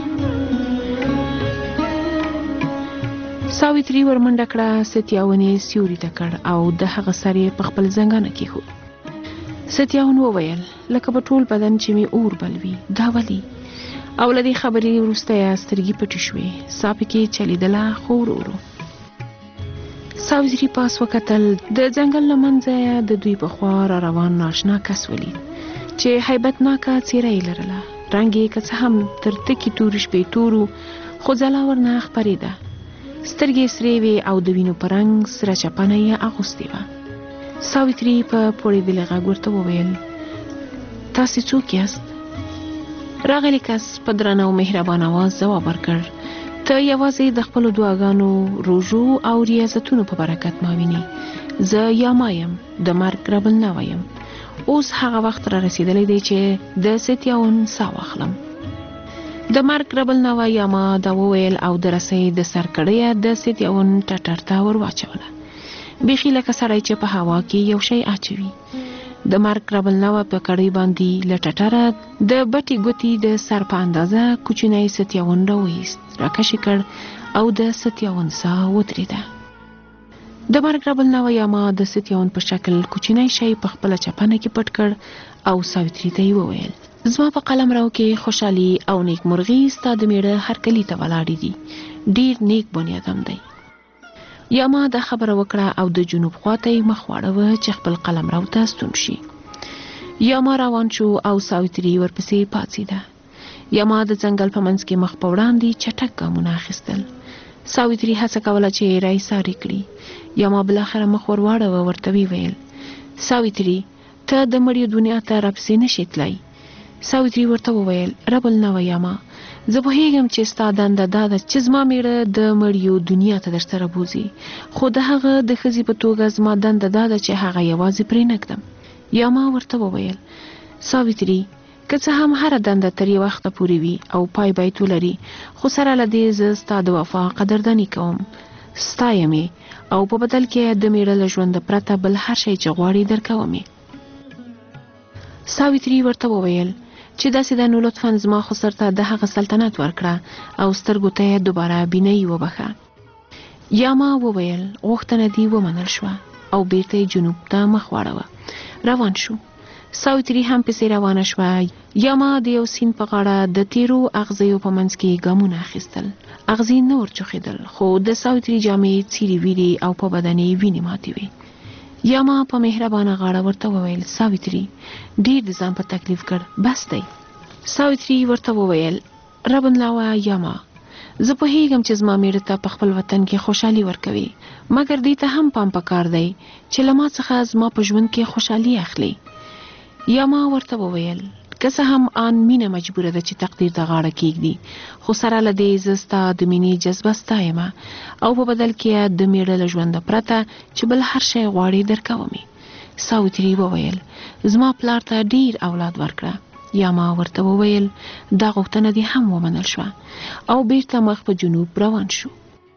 [SPEAKER 17] ساوتري ورمنډه کړه، ستیاون یې سیوري ته کړ او د هغه سر یې په خپل زنګانه کېښود. ستیاون وویل لکه په ټول بدن چې مې اور بل وي، دا ولې؟ او له دې خبرې وروسته یې سترګې پټې شوې، ساه پکې چلیدله خو ورو ورو. ساوتري پاس وکتل، د ځنګل له منځه د دوی په خوا را روان ناشنا کس ولید چې هیبتناکه څېره یې لرله. رنګ یې که څه هم تر تکې تورې شپې تورو خو ځلا ورنه خپرېده. سترګې سرې وې او د وینو په رنګ سره چپنه یې اغوستې وه. ساوتري په پوړېدلي غږ ورته وویل تاسې څوک یاست؟ راغلی کس په درنه او مهربان اواز ځواب ورکړ ته یوازې د خپلو دعاګانو، روژو او ریاضتونو په برکت ما وینې. زه یاما یم، د مرګ رب النوع یم. اوس هغه وخت را رسېدلی دی چې د ستیاون ساه واخلم. د مرګ رب النوع یاما دا وویل او د رسۍ د سر کړۍ د ستیاون ټټر ته ور واچوله، بیخي لکه سړی چې په هوا کې یو شی اچوي. د مرګ رب النوع په کړۍ باندې له ټټره د بټي ګوتې د سر په اندازه کوچنی ستیاون راویست، راکشې کړ او د ستیاون ساه ودرېده. د مرګ رب النوع یاما د ستیاون په شکل کوچنی شی په خپله چپنه کې پټ کړ او ساوتري ته یې وویل، زما په قلم راو کې خوشحالي او نیک مرغي ستا د میړه هرکلي ته ولاړې دي، ډیر نیک بنیادم دی. یاما دا خبره وکړه او د جنوب خواته یې مخ واړوه چې خپل قلم راو ته ستون شي. یاما روان شو او ساوتري ورپسې پاڅېده. یاما د ځنګل په منځ کې مخ په وړاندې چټک ګامونه اخیستل. ساوتري هڅه کوله چې را یې ساري کړي. یاما بالاخره مخ ور واړوه، ورته ویې ویل، ساوتري ته د مړیو دنیا ته راپسې نشې تللی. ساوتري ورته وویل، رب النوع یاما، زه پوهیږم چې ستا دنده دا ده چې زما میړه د مړیو دنیا ته درسره بوځي، خو د هغه د ښځې په توګه زما دنده دا ده چې هغه یوازې پرې نږدم. یاما ورته وویل، ساوتري که څه هم هره دنده تر یو وخته پورې وي او پای باید ولري، خو سره له دې زه ستا د وفا قدرداني کوم، ستایم یې او په بدل کې د میړه له ژونده پرته بل هر شی چې غواړي درکوم یې. ساوتري ورته وویل چې داسې ده نو لطفا زما خسر ته د هغه سلطنت ورکړه او سترګو ته یې دوباره بینۍ وبخه. یاما وویل، غوښتنه دې ومنل شوه او بیرته یې جنوب ته مخ واړوه. روان شو. ساوتري هم پسې روانه شوه. یاما د یو سیند په غاړه د تیرو اغزیو په منځ کې ګامونه اخیستل. اغزي نه ورچوخېدل، خو د ساوتري جامې څیرې ویرې او په بدن یې وینې ماتې وې. یاما په مهربانه غاړه ورته وویل، ساوتري ډیر د ځان په تکلیف کړ، بس دی. ساوتري ورته وویل، رب النوع یاما، زه پوهیږم چې زما میړه ته په خپل وطن کې خوشحالي ورکوي، مګر دې ته هم پام پکار دی چې له ما څخه زما په ژوند کې خوشحالي اخلي. یاما ورته وویل، که څه هم آن مینه مجبوره ده چې تقدیر ته غاړه کیږدي، خو سره له دې زه ستا د مینې جذبه ستایم او په بدل کې د میړه له ژونده پرته چې بل هر شی غواړي درکوم یې. ساوتري وویل، زما پلار ته ډیر اولاد ورکړه. یاما ورته وویل، دا غوښتنه دې هم ومنل شوه او بیرته مخ په جنوب روان شو.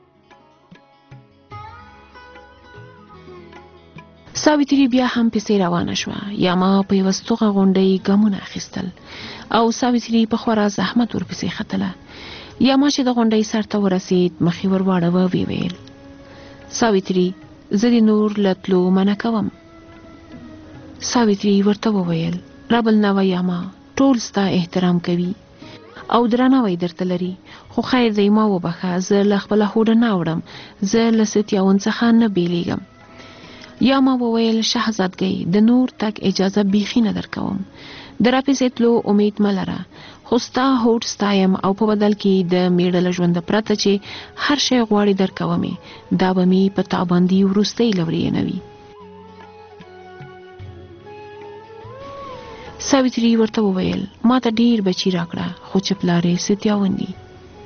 [SPEAKER 17] ساوتري بیا هم پسې روانه شوه. یاما په یوه ستوغه غونډۍ ګامونه اخیستل او ساوتري په خورا زحمت ورپسې ختله. یاما چې د غونډۍ سر ته ورسېد، مخ یې ور واړوه، ویې ویل، ساوتري زه دې نور له تلو منع کوم. ساوتري ورته وویل، رب النوع یاما، ټول ستا احترام کوي او درناوی درته لري، خو خیر دی ما وبخه، زه له خپله هوډه نه اوړم، زه له ستیاون څخه نه بیلیږم. یاما وویل، شهزادګۍ، د نور تک اجازه بیخي نه درکوم، د راپسې تلو امید مه لره، خو ستا هوډ ستایم او په بدل کې د میړه له ژونده پرته چې هر شی غواړي درکوم یې، دا به مې په تا باندې وروستۍ لورې نه وي. ساوتري ورته وویل، ما ته ډیر بچي راکړه، خو چې پلار یې ستیاون دی.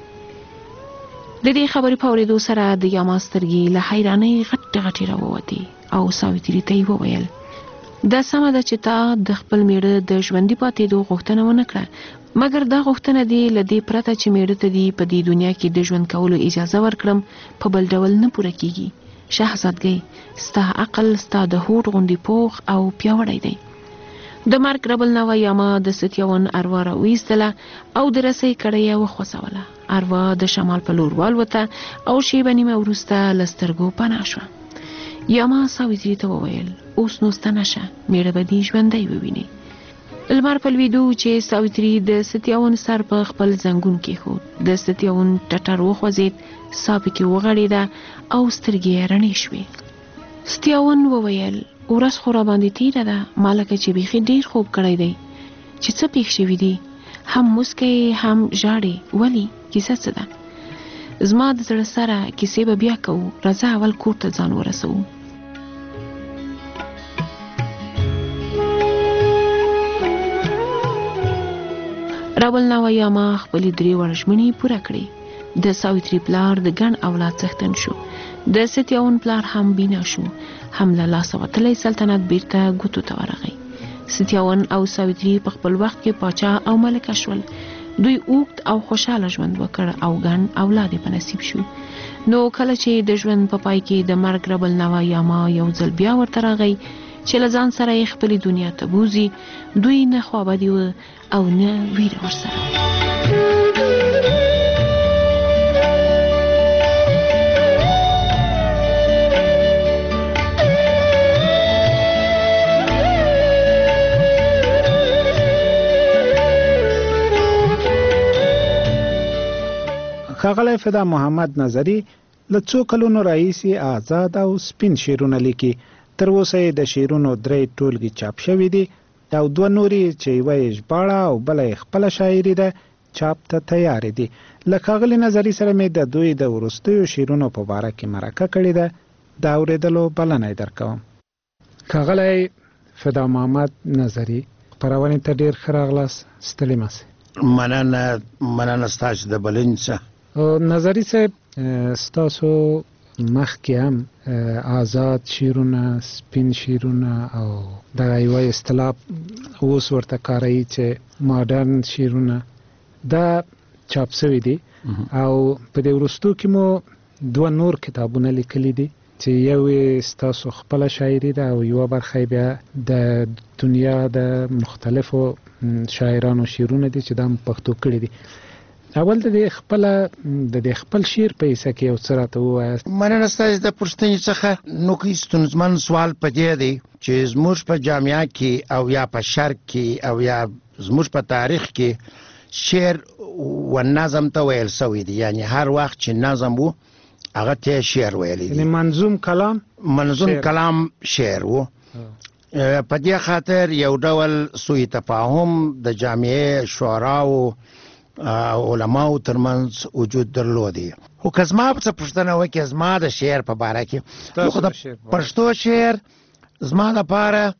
[SPEAKER 17] د دې خبرې په اورېدو سره د یاما سترګې له حیرانۍ غټې غټې راووتې او ساوتري ته یې وویل، دا سمه ده چې تا د خپل میړه د ژوندي پاتېدو غوښتنه ونه کړه، مګر دا غوښتنه دې له دې پرته چې میړه ته دې په دې دنیا کې د ژوند کولو اجازه ورکړم په بل ډول نه پوره کیږي. شهزادګۍ، ستا عقل ستا د هوډ غوندې پوخ او پیاوړی دی. د مرګ رب النوع یاما د ستیاون اروا راویستله او د رسۍ کړۍ یې وخوځوله. اروا د شمال په لور والوته او شیبه نیمه وروسته له سترګو پناه شوه. یاما ساوتري ته وویل، اوس نو ستنه شه، میړه به دې ژوندی وویني. لمر په لوېدو چې ساوتري د ستیاون سر په خپل زنګون کېښود، د ستیاون ټټر وخوځېد، ساه پکې وغړېده او سترګې یې رڼې شوې. ستیاون وویل، ورځ خو را باندې تیره ده، ما لکه چې بیخي ډیر خوب کړی دی، چې څه پېښ شوي دي، هم مسکی هم ژاړې، ولې کیسه څه ده؟ زما د زړه سره کیسې به بیا کوو، راځه اول کور ته ځان ورسوو. رب النوع یاما خپلې درې وړه ژمنې پوره کړې. د ساوتري پلار د ګڼ اولاد څښتن شو، د ستیاون پلار هم بینا شو، هم له لاسه وتلی سلطنت بیرته ګوتو ته ورغی. ستیاون او ساوتري په خپل وخت کې پاچا او ملکه شول. دوی اوږد او خوشاله ژوند وکړ او ګڼ اولاد په نصیب شو. نو کله چې د ژوند په پای کې د مرګ رب النوع یاما یو ځل بیا ورته راغی، چې له ځان سره یې خپلې دنیا ته بوزي. دوی نه خوابدي وه او نه ویره ورسره.
[SPEAKER 11] ښاغلی فدا محمد نظري له څو کلونو راهیسې آزاد او سپین شعرونه لیکي. تر اوسه یې د شعرونو درې ټولګې چاپ شوي دي او دوه نورې چې یوه یې ژباړه او بله یې خپله شاعري ده چاپ ته تیارې دي. له ښاغلي نظري سره مې د دوی د وروستیو شعرونو په باره کې مرکه کړې ده. د اورېدلو بلنه یې درکوم. ښاغلی فدا محمد نظري خپرونې ته ډېر ښه راغلاست. ستړي مه سئ.
[SPEAKER 3] مننه مننه ستاسو د بلنې څخه.
[SPEAKER 11] نظري صاحب ستاسو مخکې هم آزاد شعرونه، سپین شعرونه او دغه یوه اصطلاح اوس ورته کاروي چې ماډرن شعرونه دا چاپ سوي دي او په دې وروستو کې مو دوه نور کتابونه لیکلي دي چې یو یې ستاسو خپله شاعري ده او یوه برخه بیا د دنیا د مختلفو شاعرانو شعرونه دي چې دا پښتو کړي دي. اول د دې خپل د دې خپل شعر په حصہ کې یو څه راته ووایاست.
[SPEAKER 3] مننه ستاسو د پوښتنې څخه. نو کې ستونزمن سوال په دې دی چې زموږ په جامعه کې او یا په شرق کې او یا زموږ په تاریخ کې شعر و نظم ته ویل سوی دی. یعنی هر وخت چې نظم وو هغه ته شعر ویل دي.
[SPEAKER 11] یعنی منظوم کلام
[SPEAKER 3] منظوم شعر. کلام شعر وو. په دې خاطر یو ډول سوء تفاهم د جامعه شعراو علماو ترمنځ وجود درلودي. خو که زما په څه پوښتنه وکړي زما د شعر په باره کې، خو د پښتو شعر زما لپاره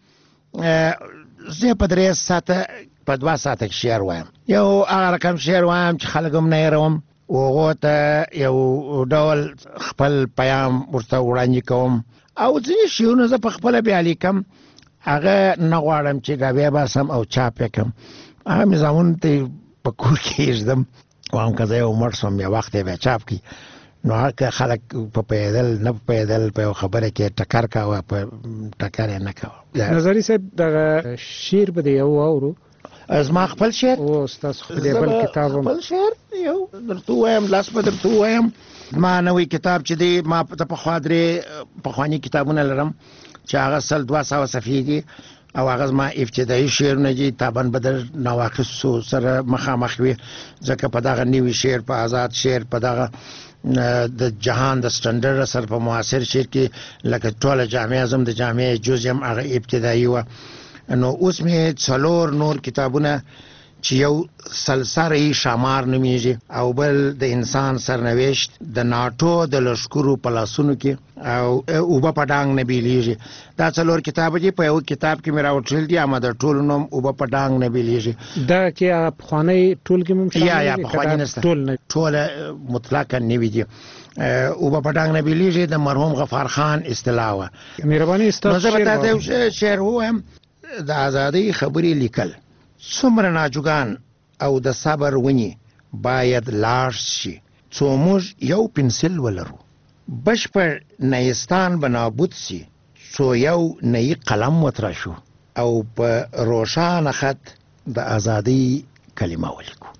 [SPEAKER 3] زه په درې ساعته په دوه ساعته کې شعر وایم. یو هغه رقم شعر وایم چې خلک هم نه هېروم، هغو ته یو ډول خپل پیام ورته وړاندې کوم، او ځینې شعرونه زه په خپله بیا لیکم، هغه نه غواړم چې دا بیا باسم او چاپ یې کړم. هغه مې زامنو ته په کور کې ایږدم، وایم که زه یو مړ شوم یا وخت یې بیا چاپ کړي. نو هغه خلک په پیدل نه په پیدل په یو خبره کې ټکر کوه، په ټکر یې نه کوه.
[SPEAKER 11] نظري صاحب دغه شعر به د یو واورو.
[SPEAKER 3] زما خپل شعر
[SPEAKER 11] او ستاسو خو د بل کتاب
[SPEAKER 3] خپل شعر یو درته ووایم، لاس به درته ووایم. ما نوی کتاب چې دی، ما د پخوا درې پخواني کتابونه لرم چې هغه سل دوه سوه صفحې دي، او هغه زما ابتدایي شعرونه دي. طبعا به د نواقصو سره مخامخ وي، ځکه په دغه نوي شعر، په آزاد شعر، په دغه د جهان د سټنډرډ سره په معاصر شعر کې لکه ټوله جامعه زم د جامعه جز یم هغه ابتدایي وه. نو اوس مې څلور نور کتابونه چې یو سلسرهی شامار نومیږي، او بل د انسان سرنوشت د ناټو د لشکرو په لاسونو کې، او اوبه په ډانګ نه بیلیږي. دا څلور کتاب دي، په یو کتاب کې مې راوټرل دي، اما د ټولو نوم اوبه په ډانګ نه بیلیږي.
[SPEAKER 11] دا کې پخوانی ټولګې مو شامل دي؟
[SPEAKER 3] یا یا پخوانی نشته، ټوله مطلقاً نوي دي. اوبه په ډانګ نه بیلیږي د مرحوم غفار خان اصطلاح وه.
[SPEAKER 11] مهرباني ستاسو
[SPEAKER 3] شعر. نو زه به تاسو شعر ووایم. د ازادۍ خبرې لیکل څومره ناجوګان او د صبر ونی باید لاړ شي، څو موږ یو پنسل ولرو، بشپړ نیستان به نابود سي، څو یو نوی قلم وتراشو، او په روښانه خط د ازادۍ کلمه ولیکو.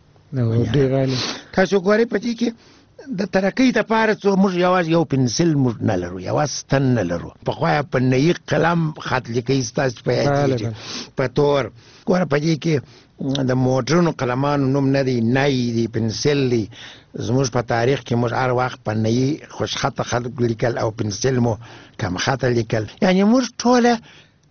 [SPEAKER 3] تاسو ګورئ په دې کې د ترقۍ دپاره څو موږ یوازې یو پنسل موږ نه لرو، یوازې ستن نه لرو. پخوا په نوي قلم خط لیکئ، ستاسو په یادېږي په تور. ګوره په دې کې د موډرنو قلمانو نوم نه دی، نی دی، پنسل دی. زموږ په تاریخ کې موږ هر وخت په نوي خوشخطه خط لیکل او پنسل مو کم خطه لیکل. یعنې موږ ټوله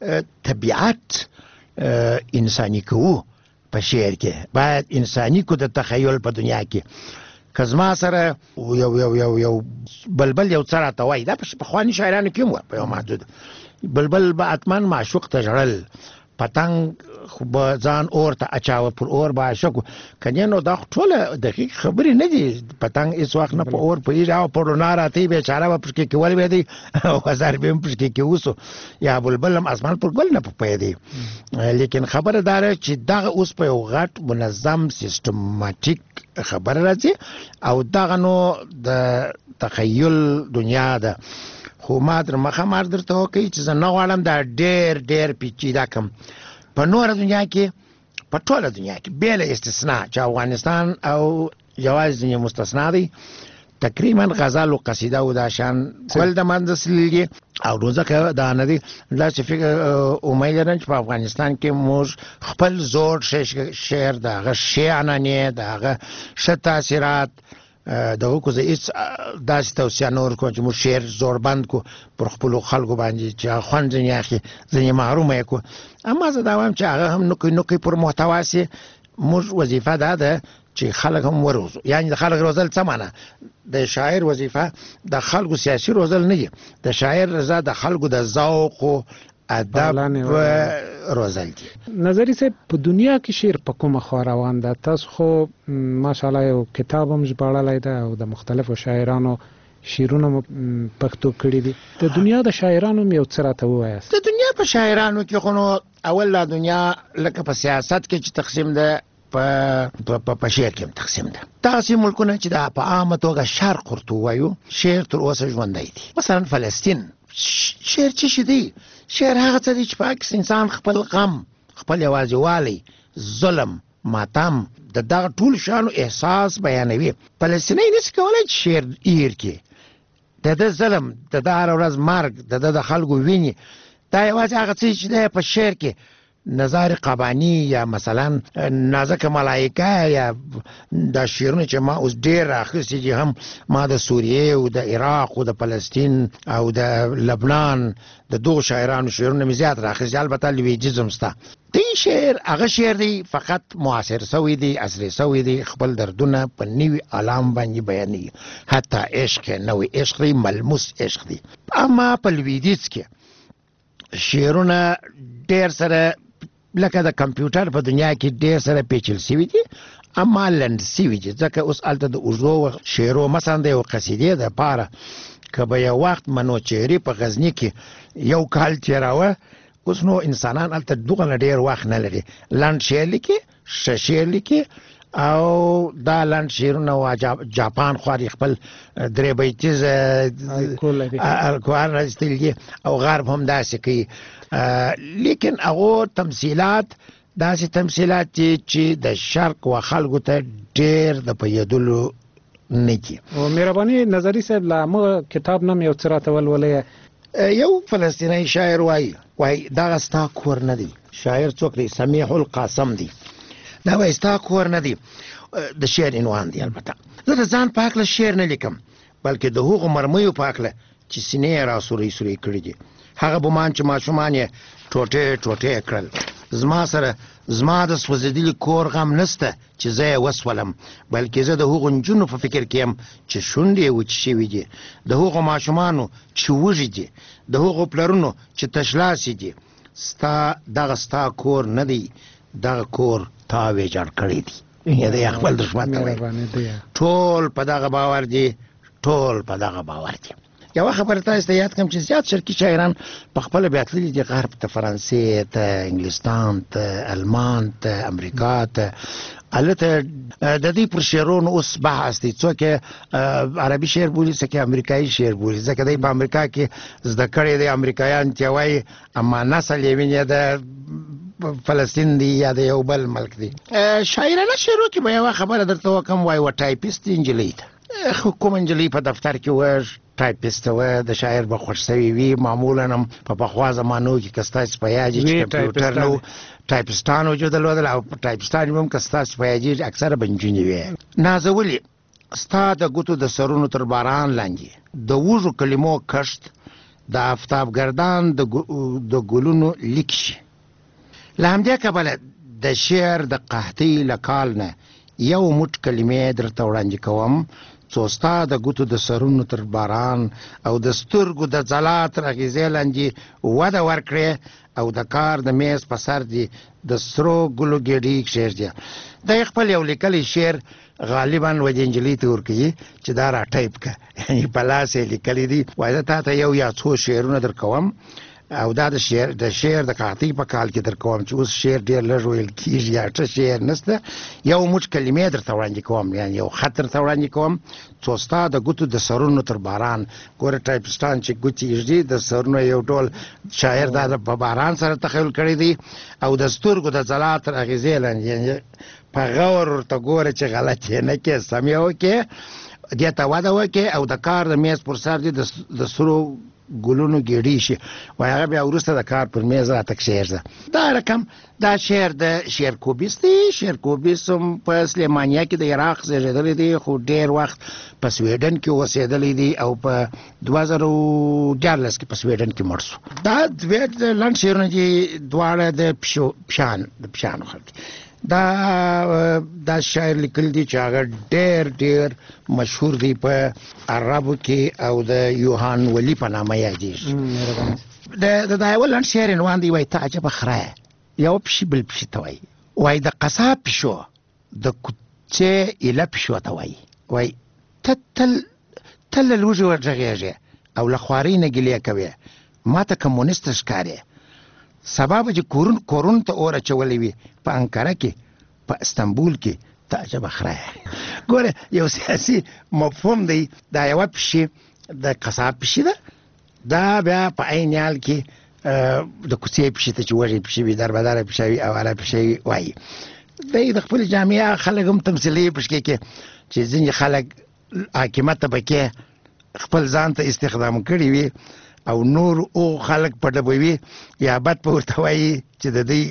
[SPEAKER 3] طبیعت انساني کوو په شعر کې، باید انساني کو د تخیل په دنیا کې. که زما سره یو یو یو یو بلبل یو څه راته وایي، دا په پخواني شاعرانو کې هم وه په یو محدود. بلبل به حتما معشوق ته ژړل، پتنګ خو به ځان اور ته اچاوه، پر اور به عاشق و. کنې نو دا خو ټوله دقیق خبرې نه دي. پتنګ هېڅ وخت نه په اور پوهېږي، او په رڼا راته بېچاره به پشکې کې ولوېدی او هزار به هم پشکې کې اوسو، یا بلبل هم اسمان پر ګل نه پوهېدی. لیکن خبره دا ده چې دغه اوس په یو غټ منظم سیستماتیک خبره راځي، او دغه نو د تخیل دنیا ده. خو ما در مخه مار درته وکړي چې زه نه غواړم دا ډېر ډېر پیچیده کم په نوره دنیا کې په ټوله دنیا کې بېله استثنا چې افغانستان او یوازې ځینې مستثنا دی تقریبا غزل او قصیده او دا شان کول د منځلګي او روزه دا نه دی دا چې فکر امید لرم چې په افغانستان کې موږ خپل زوړ شعر دغه شعرانه دغه ښه تاثیرات دغه کو زه هیڅ داسې توصیه نه ورکوم چې موږ شعر زوربند کو پر خپل خلکو باندې چې خوند ځنې اخی ځنې محرومه کو اما زه دا وایم چې هغه هم نوکي نوکي پر محتوا سي موږ وظیفه دا ده چې خلک هم وروزو یعنی د خلک روزل څه معنی د شاعر وظیفه د خلکو سیاسي روزل نه دی د شاعر رضا د خلکو د ذوق او ادب روزل دي
[SPEAKER 11] نظری صاحب په دنیا کې شعر په کومه خوا روان ده تاسو خو ماشاءالله یو کتاب هم ژباړلی ده او د مختلفو شاعرانو شعرونه پښتو کړي دي د دنیا د شاعرانو یو څه راته ووایاست
[SPEAKER 3] د دنیا په شاعرانو کې خو نو اول لا دنیا لکه په سیاست کې چې تقسیم ده په په په شعر کې تقسیم ده تاسو ملکونه چې د په عامه توګه شرق ورته وایو شعر تر اوسه ژوندی دي مثلا فلسطین شعر څه شي دی شعر هغه څه دی چې پاکس انسان خپل غم خپل یوازیوالی ظلم ماتم د دغه ټول شانو احساس بیانوي فلسطیني نشي کولای چې شعر ایر کې د د ظلم د د هر ورځ مرګ د د خلکو ویني دا یوازې هغه څه چې دی په شعر کې نظر قبانی یا مثلا نازک ملائکه یا د شعرونه چې ما اوس ډیر راخصي چې هم ما د سوریه او د عراق او د فلسطین او د لبنان د دوه شاعرانو شعرونه مې زیات راخصي البته لویجزم ستا دی شعر هغه شعر دی فقط معاصر سوی دی عصري سوی دی خپل دردونه په نیوی علام باندې بیانوي حتی عشق نوې عشق دی ملموس عشق دی اما په لویدیځ کې شعرونه ډیر سره لکه د کمپیوټر په دنیا کې ډېر سره پیچل شوي دي اما لنډ شوي دي ځکه اوس هلته د اوږدو شعرو مثلا د یو قصیدې دپاره که به یو وخت منوچهري په غزني کې یو کال تېراوه اوس نو انسانان هلته دوغه ډېر وخت نه لري لنډ شعر لیکي ښه شعر لیکي او دا لنډ شعرونه جاپان خوا خپل درې بیتیز الکوهر راځتلی دي او غرب هم داسې کوي لیکن هغه تمثیلات داسې تمثیلات چې د شرق و خلکو ته ډېر د پیدلو نه کی
[SPEAKER 11] او مهرباني نظری صاحب لا مو کتاب نام یو څه راته ولولې
[SPEAKER 3] یو فلسطینی شاعر وای وای دا ستا کور نه دی شاعر څوک دی سمیح القاسم دی دا وای ستا کور نه دی د شعر عنوان دی البته زه د ځان په هکله شعر نه لیکم بلکې د هغو مرمیو په هکله چې سینې را سورې سورې کړي دي هغه بومان چې ماشومان یې ټوټې ټوټې کړل زما سره زما د سوځېدلي کور غم نسته چې زه یې وسولم بلکې زه د هغو نجونو په فکر کې یم چې شونډې یې وچې شوي دي د هغو ماشومانو چې وږي دي د هغو پلرونو چې تشلاسي دي ستا دغه ستا کور نه دی دغه کور تا ویجاړ کړی دی یا د خپل دښمن ته وایي ټول په دغه باور دي ټول په دغه باور دي یو خبره تاسو ته یاد کوم چې زیات شرقي شاعران په خپل بیا تللي دي غرب ته فرانسې ته انګلستان ته المان ته امریکا ته البته د دې پر شعرونو اوس بحث دی څوک عربي شعر بولي څوک امریکایي شعر بولي ځکه دی په امریکا کې زده کړی دی امریکایان ته وایي اما نسل یې ویني د فلسطین دی یا د یو بل ملک دی شاعرانه شعرو کې به یوه خبره درته وکړم وایي و ټایپیست نجلۍ ده خو کوم نجلۍ په دفتر کې وه ټایپیست وه د شاعر به خوښ سوي وي معمولا هم په پخوا زمانو کې که ستاسې په یاد چې کمپیوټر نه و ټایپستان وجود درلودل او ټایپستان هم که ستاسې په یاد اکثره به نجونې وې نازولې ستا د ګوتو د سرونو تر باران لاندې د وږو کلمو کښت د آفتابګردان د ګلونو لیک شي له همدې کبله د شعر د قحطۍ له کال نه یو موټ کلمې درته وړاندې کوم څو ستا د ګوتو د سرونو تر باران او د سترګو د ځلا تر اغېزې لاندې وده ورکړې او د کار د میز په سر دي د سرو ګلو ګېډۍ کښېږدي دا خپل یو لیکلی شعر غالبا ودې نجلۍ ته ورکوي چې دا را ټایپ که یعنې په لاس یې لیکلی دي وایي زه تا ته یو یا څو شعرونه در کوم او دا د شعر د شعر د قاطی په کال کې در کوم چې اوس شعر ډیر لږ ویل کیږي یا څه شعر نشته یو موټ کلمې در ته وړاندې کوم یعنی یو خطر ته وړاندې کوم څو ستا د ګوتو د سرونو تر باران ګوره ټایپستان چې ګوتې ایږدي د سرونو یو ډول شاعر دا د باران سره تخیل کړی دی او د سترګو د ځلا تر اغیزې لاندې یعنی په غور ورته ګوره چې غلط یې نه کې سم یې وکړې دې ته وده وکړې او د کار د میز پر سر دې د سرو ګلونو ګېډې شي وایي هغه بیا وروسته د کار پر میز راته کښېږده دا رقم دا شعر د شعرکوبیس دی شعرکوبیس هم په سلیمانیه کې د عراق زېږېدلی دی خو ډېر وخت په سویډن کې اوسېدلی دی او په دوه زره دیارلس کې په سویډن کې مړ شو دا دوې لنډ شعرونه دي دواړه د پشان د پشانو خلک دا دا شاعر لیکل دي چې هغه ډېر ډېر مشهور دی په عربو کې او د یوهان ولی په نامه یادېږي د دا یو لنډ شعر عنوان دی وایي ته عجبه خره یو پشي بل پشي ته وایي وایي د قصاب پیشو د کوڅې ایله پیشو ته وایي وایي ته تل تل له لوږې ورغږېږې او له خوارۍ نه ګیلې کوې ما ته کمونیست ښکارې سبا به چې کورون کورون ته اور اچولی وي په انکره کې په استنبول کې ته عجبه خره ګوره یو سیاسي مفهوم دی دا یوه پیشي د قصاب پیشي ده دا بیا په عین حال کې د کوڅې پیشي ته چې وږې پیشي وي دربداره پیشه وي او اله پیشه وي وایي دی د خپلې جامعه خلک هم تمثیلي پشکې کې چې ځینې خلک حاکمت ته پکې خپل ځان ته استخدام کړي وي او نور او خلک په ډبوي یا بد په ورته وایي چې د دې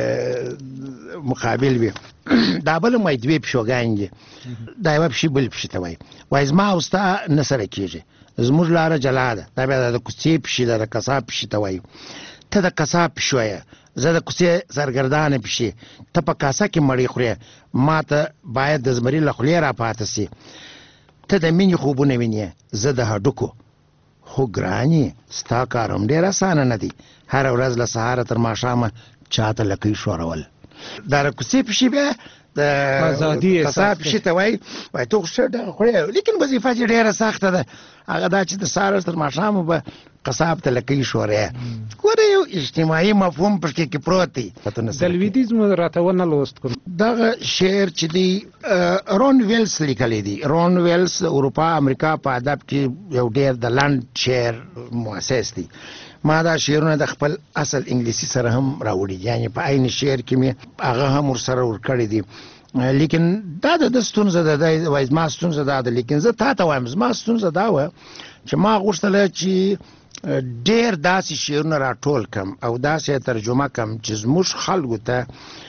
[SPEAKER 3] مقابل وي دا بل مې دوی پښوګان دي دا یو پښې بل پښې ته وایي وایي زما او ستا نه سره کېږي زموږ لاره جلا ده دا بیا د کوڅې پښې ده د قصاب پښې ته وایي ته د قصاب پښو یې زه د کوڅې سرګردانه پښې ته په کاسه کې مړۍ خورې ما ته باید د زمري له خولې را پاته سي ته د مینې خوبونه وینې زه د هډوکو خو ګرانې ستا کار هم ډېر اسانه نه دی هره ورځ له سهاره تر ماښامه چاته لکۍ ښورول دا د کوڅې پښې بیا د قصاب پښې ته وایي وایي ته خو ښه ډېره خورې لیکن وظیفه چې ډېره سخته ده هغه دا چې د سهاره تر ماښامه به قصاب ته لکۍ ښورې ګوره یو اجتماعي مفهوم پکې کې پروت دی
[SPEAKER 11] د لویدیځ مو راته ونه لوست کوم
[SPEAKER 3] دغه شعر چې دی رون ویلس لیکلی دی رون ویلس د اروپا امریکا په ادب کې یو ډېر د لنډ شعر مؤسس دی ما دا شعرونه د خپل اصل انګلیسي سره هم راوړي یعنی په عین شعر کې مې هغه هم ورسره ورکړی دی لیکن دا د ستونزه ده د وایي زما ستونزه دا ده لیکن زه تا ته وایم زما ستونزه دا وه چې ما غوښتله چې ډېر داسې شعرونه راټول کم او داسې ترجمه کم چې زموږ خلکو ته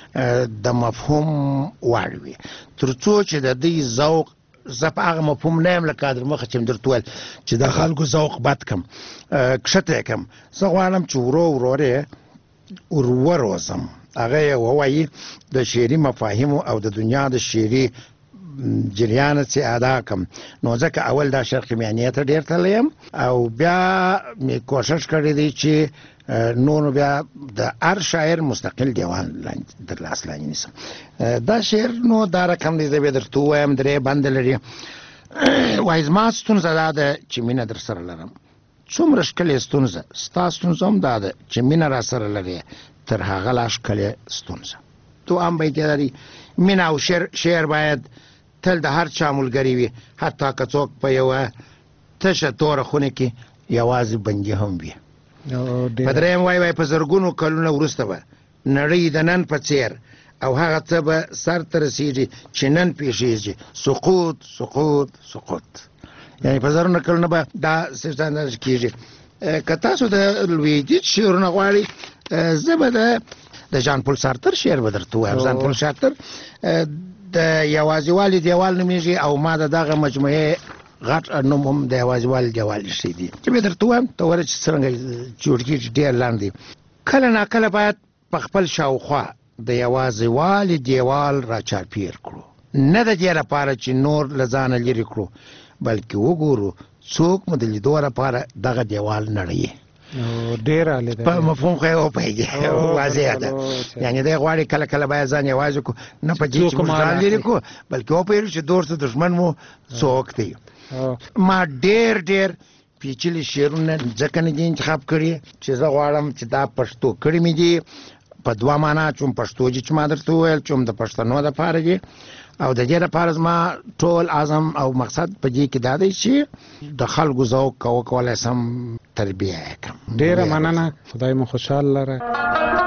[SPEAKER 3] د مفهوم وړ وي تر څو چې د دوی ذوق زه په هغه مفهوم نه یم لکه در مخه چې م درته ویل چې د خلکو ذوق بد کم کښته یې کم زه غواړم چې ورو ورو یې ور وروزم هغه یې ووایي د شعري مفاهیمو او د دنیا د شعري جریان چې ادا کم نو ځکه اول دا شرق میانیه ته ډېر تللی یم او بیا مې کوشش کړی دی چې نور بیا د هر شاعر مستقل دیوان در لاس لاندې نیسم دا شعر نو دا رقم دی زه بیا درته ووایم درې بنده لري وایي زما ستونزه دا ده چې مینه در سره لرم څومره ښکلې ستونزه ستا ستونزه هم دا ده چې مینه را سره لرې تر هغه لا ښکلې ستونزه دوام بیت یې لري مینه او شعر باید تل د هر چا ملګری وي حتی که څوک په یوه تشه توره خونه کې یوازې بندي هم وي په درېیم وایي وایي په زرګونو کلونه وروسته به نړۍ د نن په څېر او هغه څه به سر ته رسېږي چې نن پېښېږي سقوط سقوط سقوط یعنې په زرونه کلونه به دا سیستان کېږي که تاسو د لویدیځ شعرونه غواړئ زه به د د ژان پول سارتر شعر به درته ووایم ژان پول سارتر د یوازیوالي دیوال نومیږي او ما د دغه مجموعې غټ نوم هم د یوازیوالي دیوال ایښی دی چې به درته ووایم ته وره چې څرنګه جوړ کېږي ډېر لاندې دی کله ناکله باید په خپل شاوخوا د یوازیوالي دیوال راچاپېر کړو نه د دې لپاره چې نور له ځانه لرې کړو بلکې وګورو څوک مو د لیدو لپاره دغه دیوال نړوي
[SPEAKER 11] ډېر عالی ده
[SPEAKER 3] په مفهوم خو یې وپوهېږي واضح ده یعنې دی غواړي کله کله باید ځان یوازې کړو نه په دې چې موږ ځان لرې کړو بلکې وپوهېږو چې دوست دښمن مو څوک دی ما ډېر ډېر پیچلي شعرونه ځکه نه دي انتخاب کړي چې زه غواړم چې دا پښتو کړي مې دي په دوه معنا چې پښتو دي چې ما درته وویل چې د پښتنو دپاره دي او د دې لپاره زما ټول عزم او مقصد په دې کې دا دی چې د خلکو ذوق وکولای سم تربیه کړم.
[SPEAKER 11] ډیره مننه، خدای مو خوشحال لره.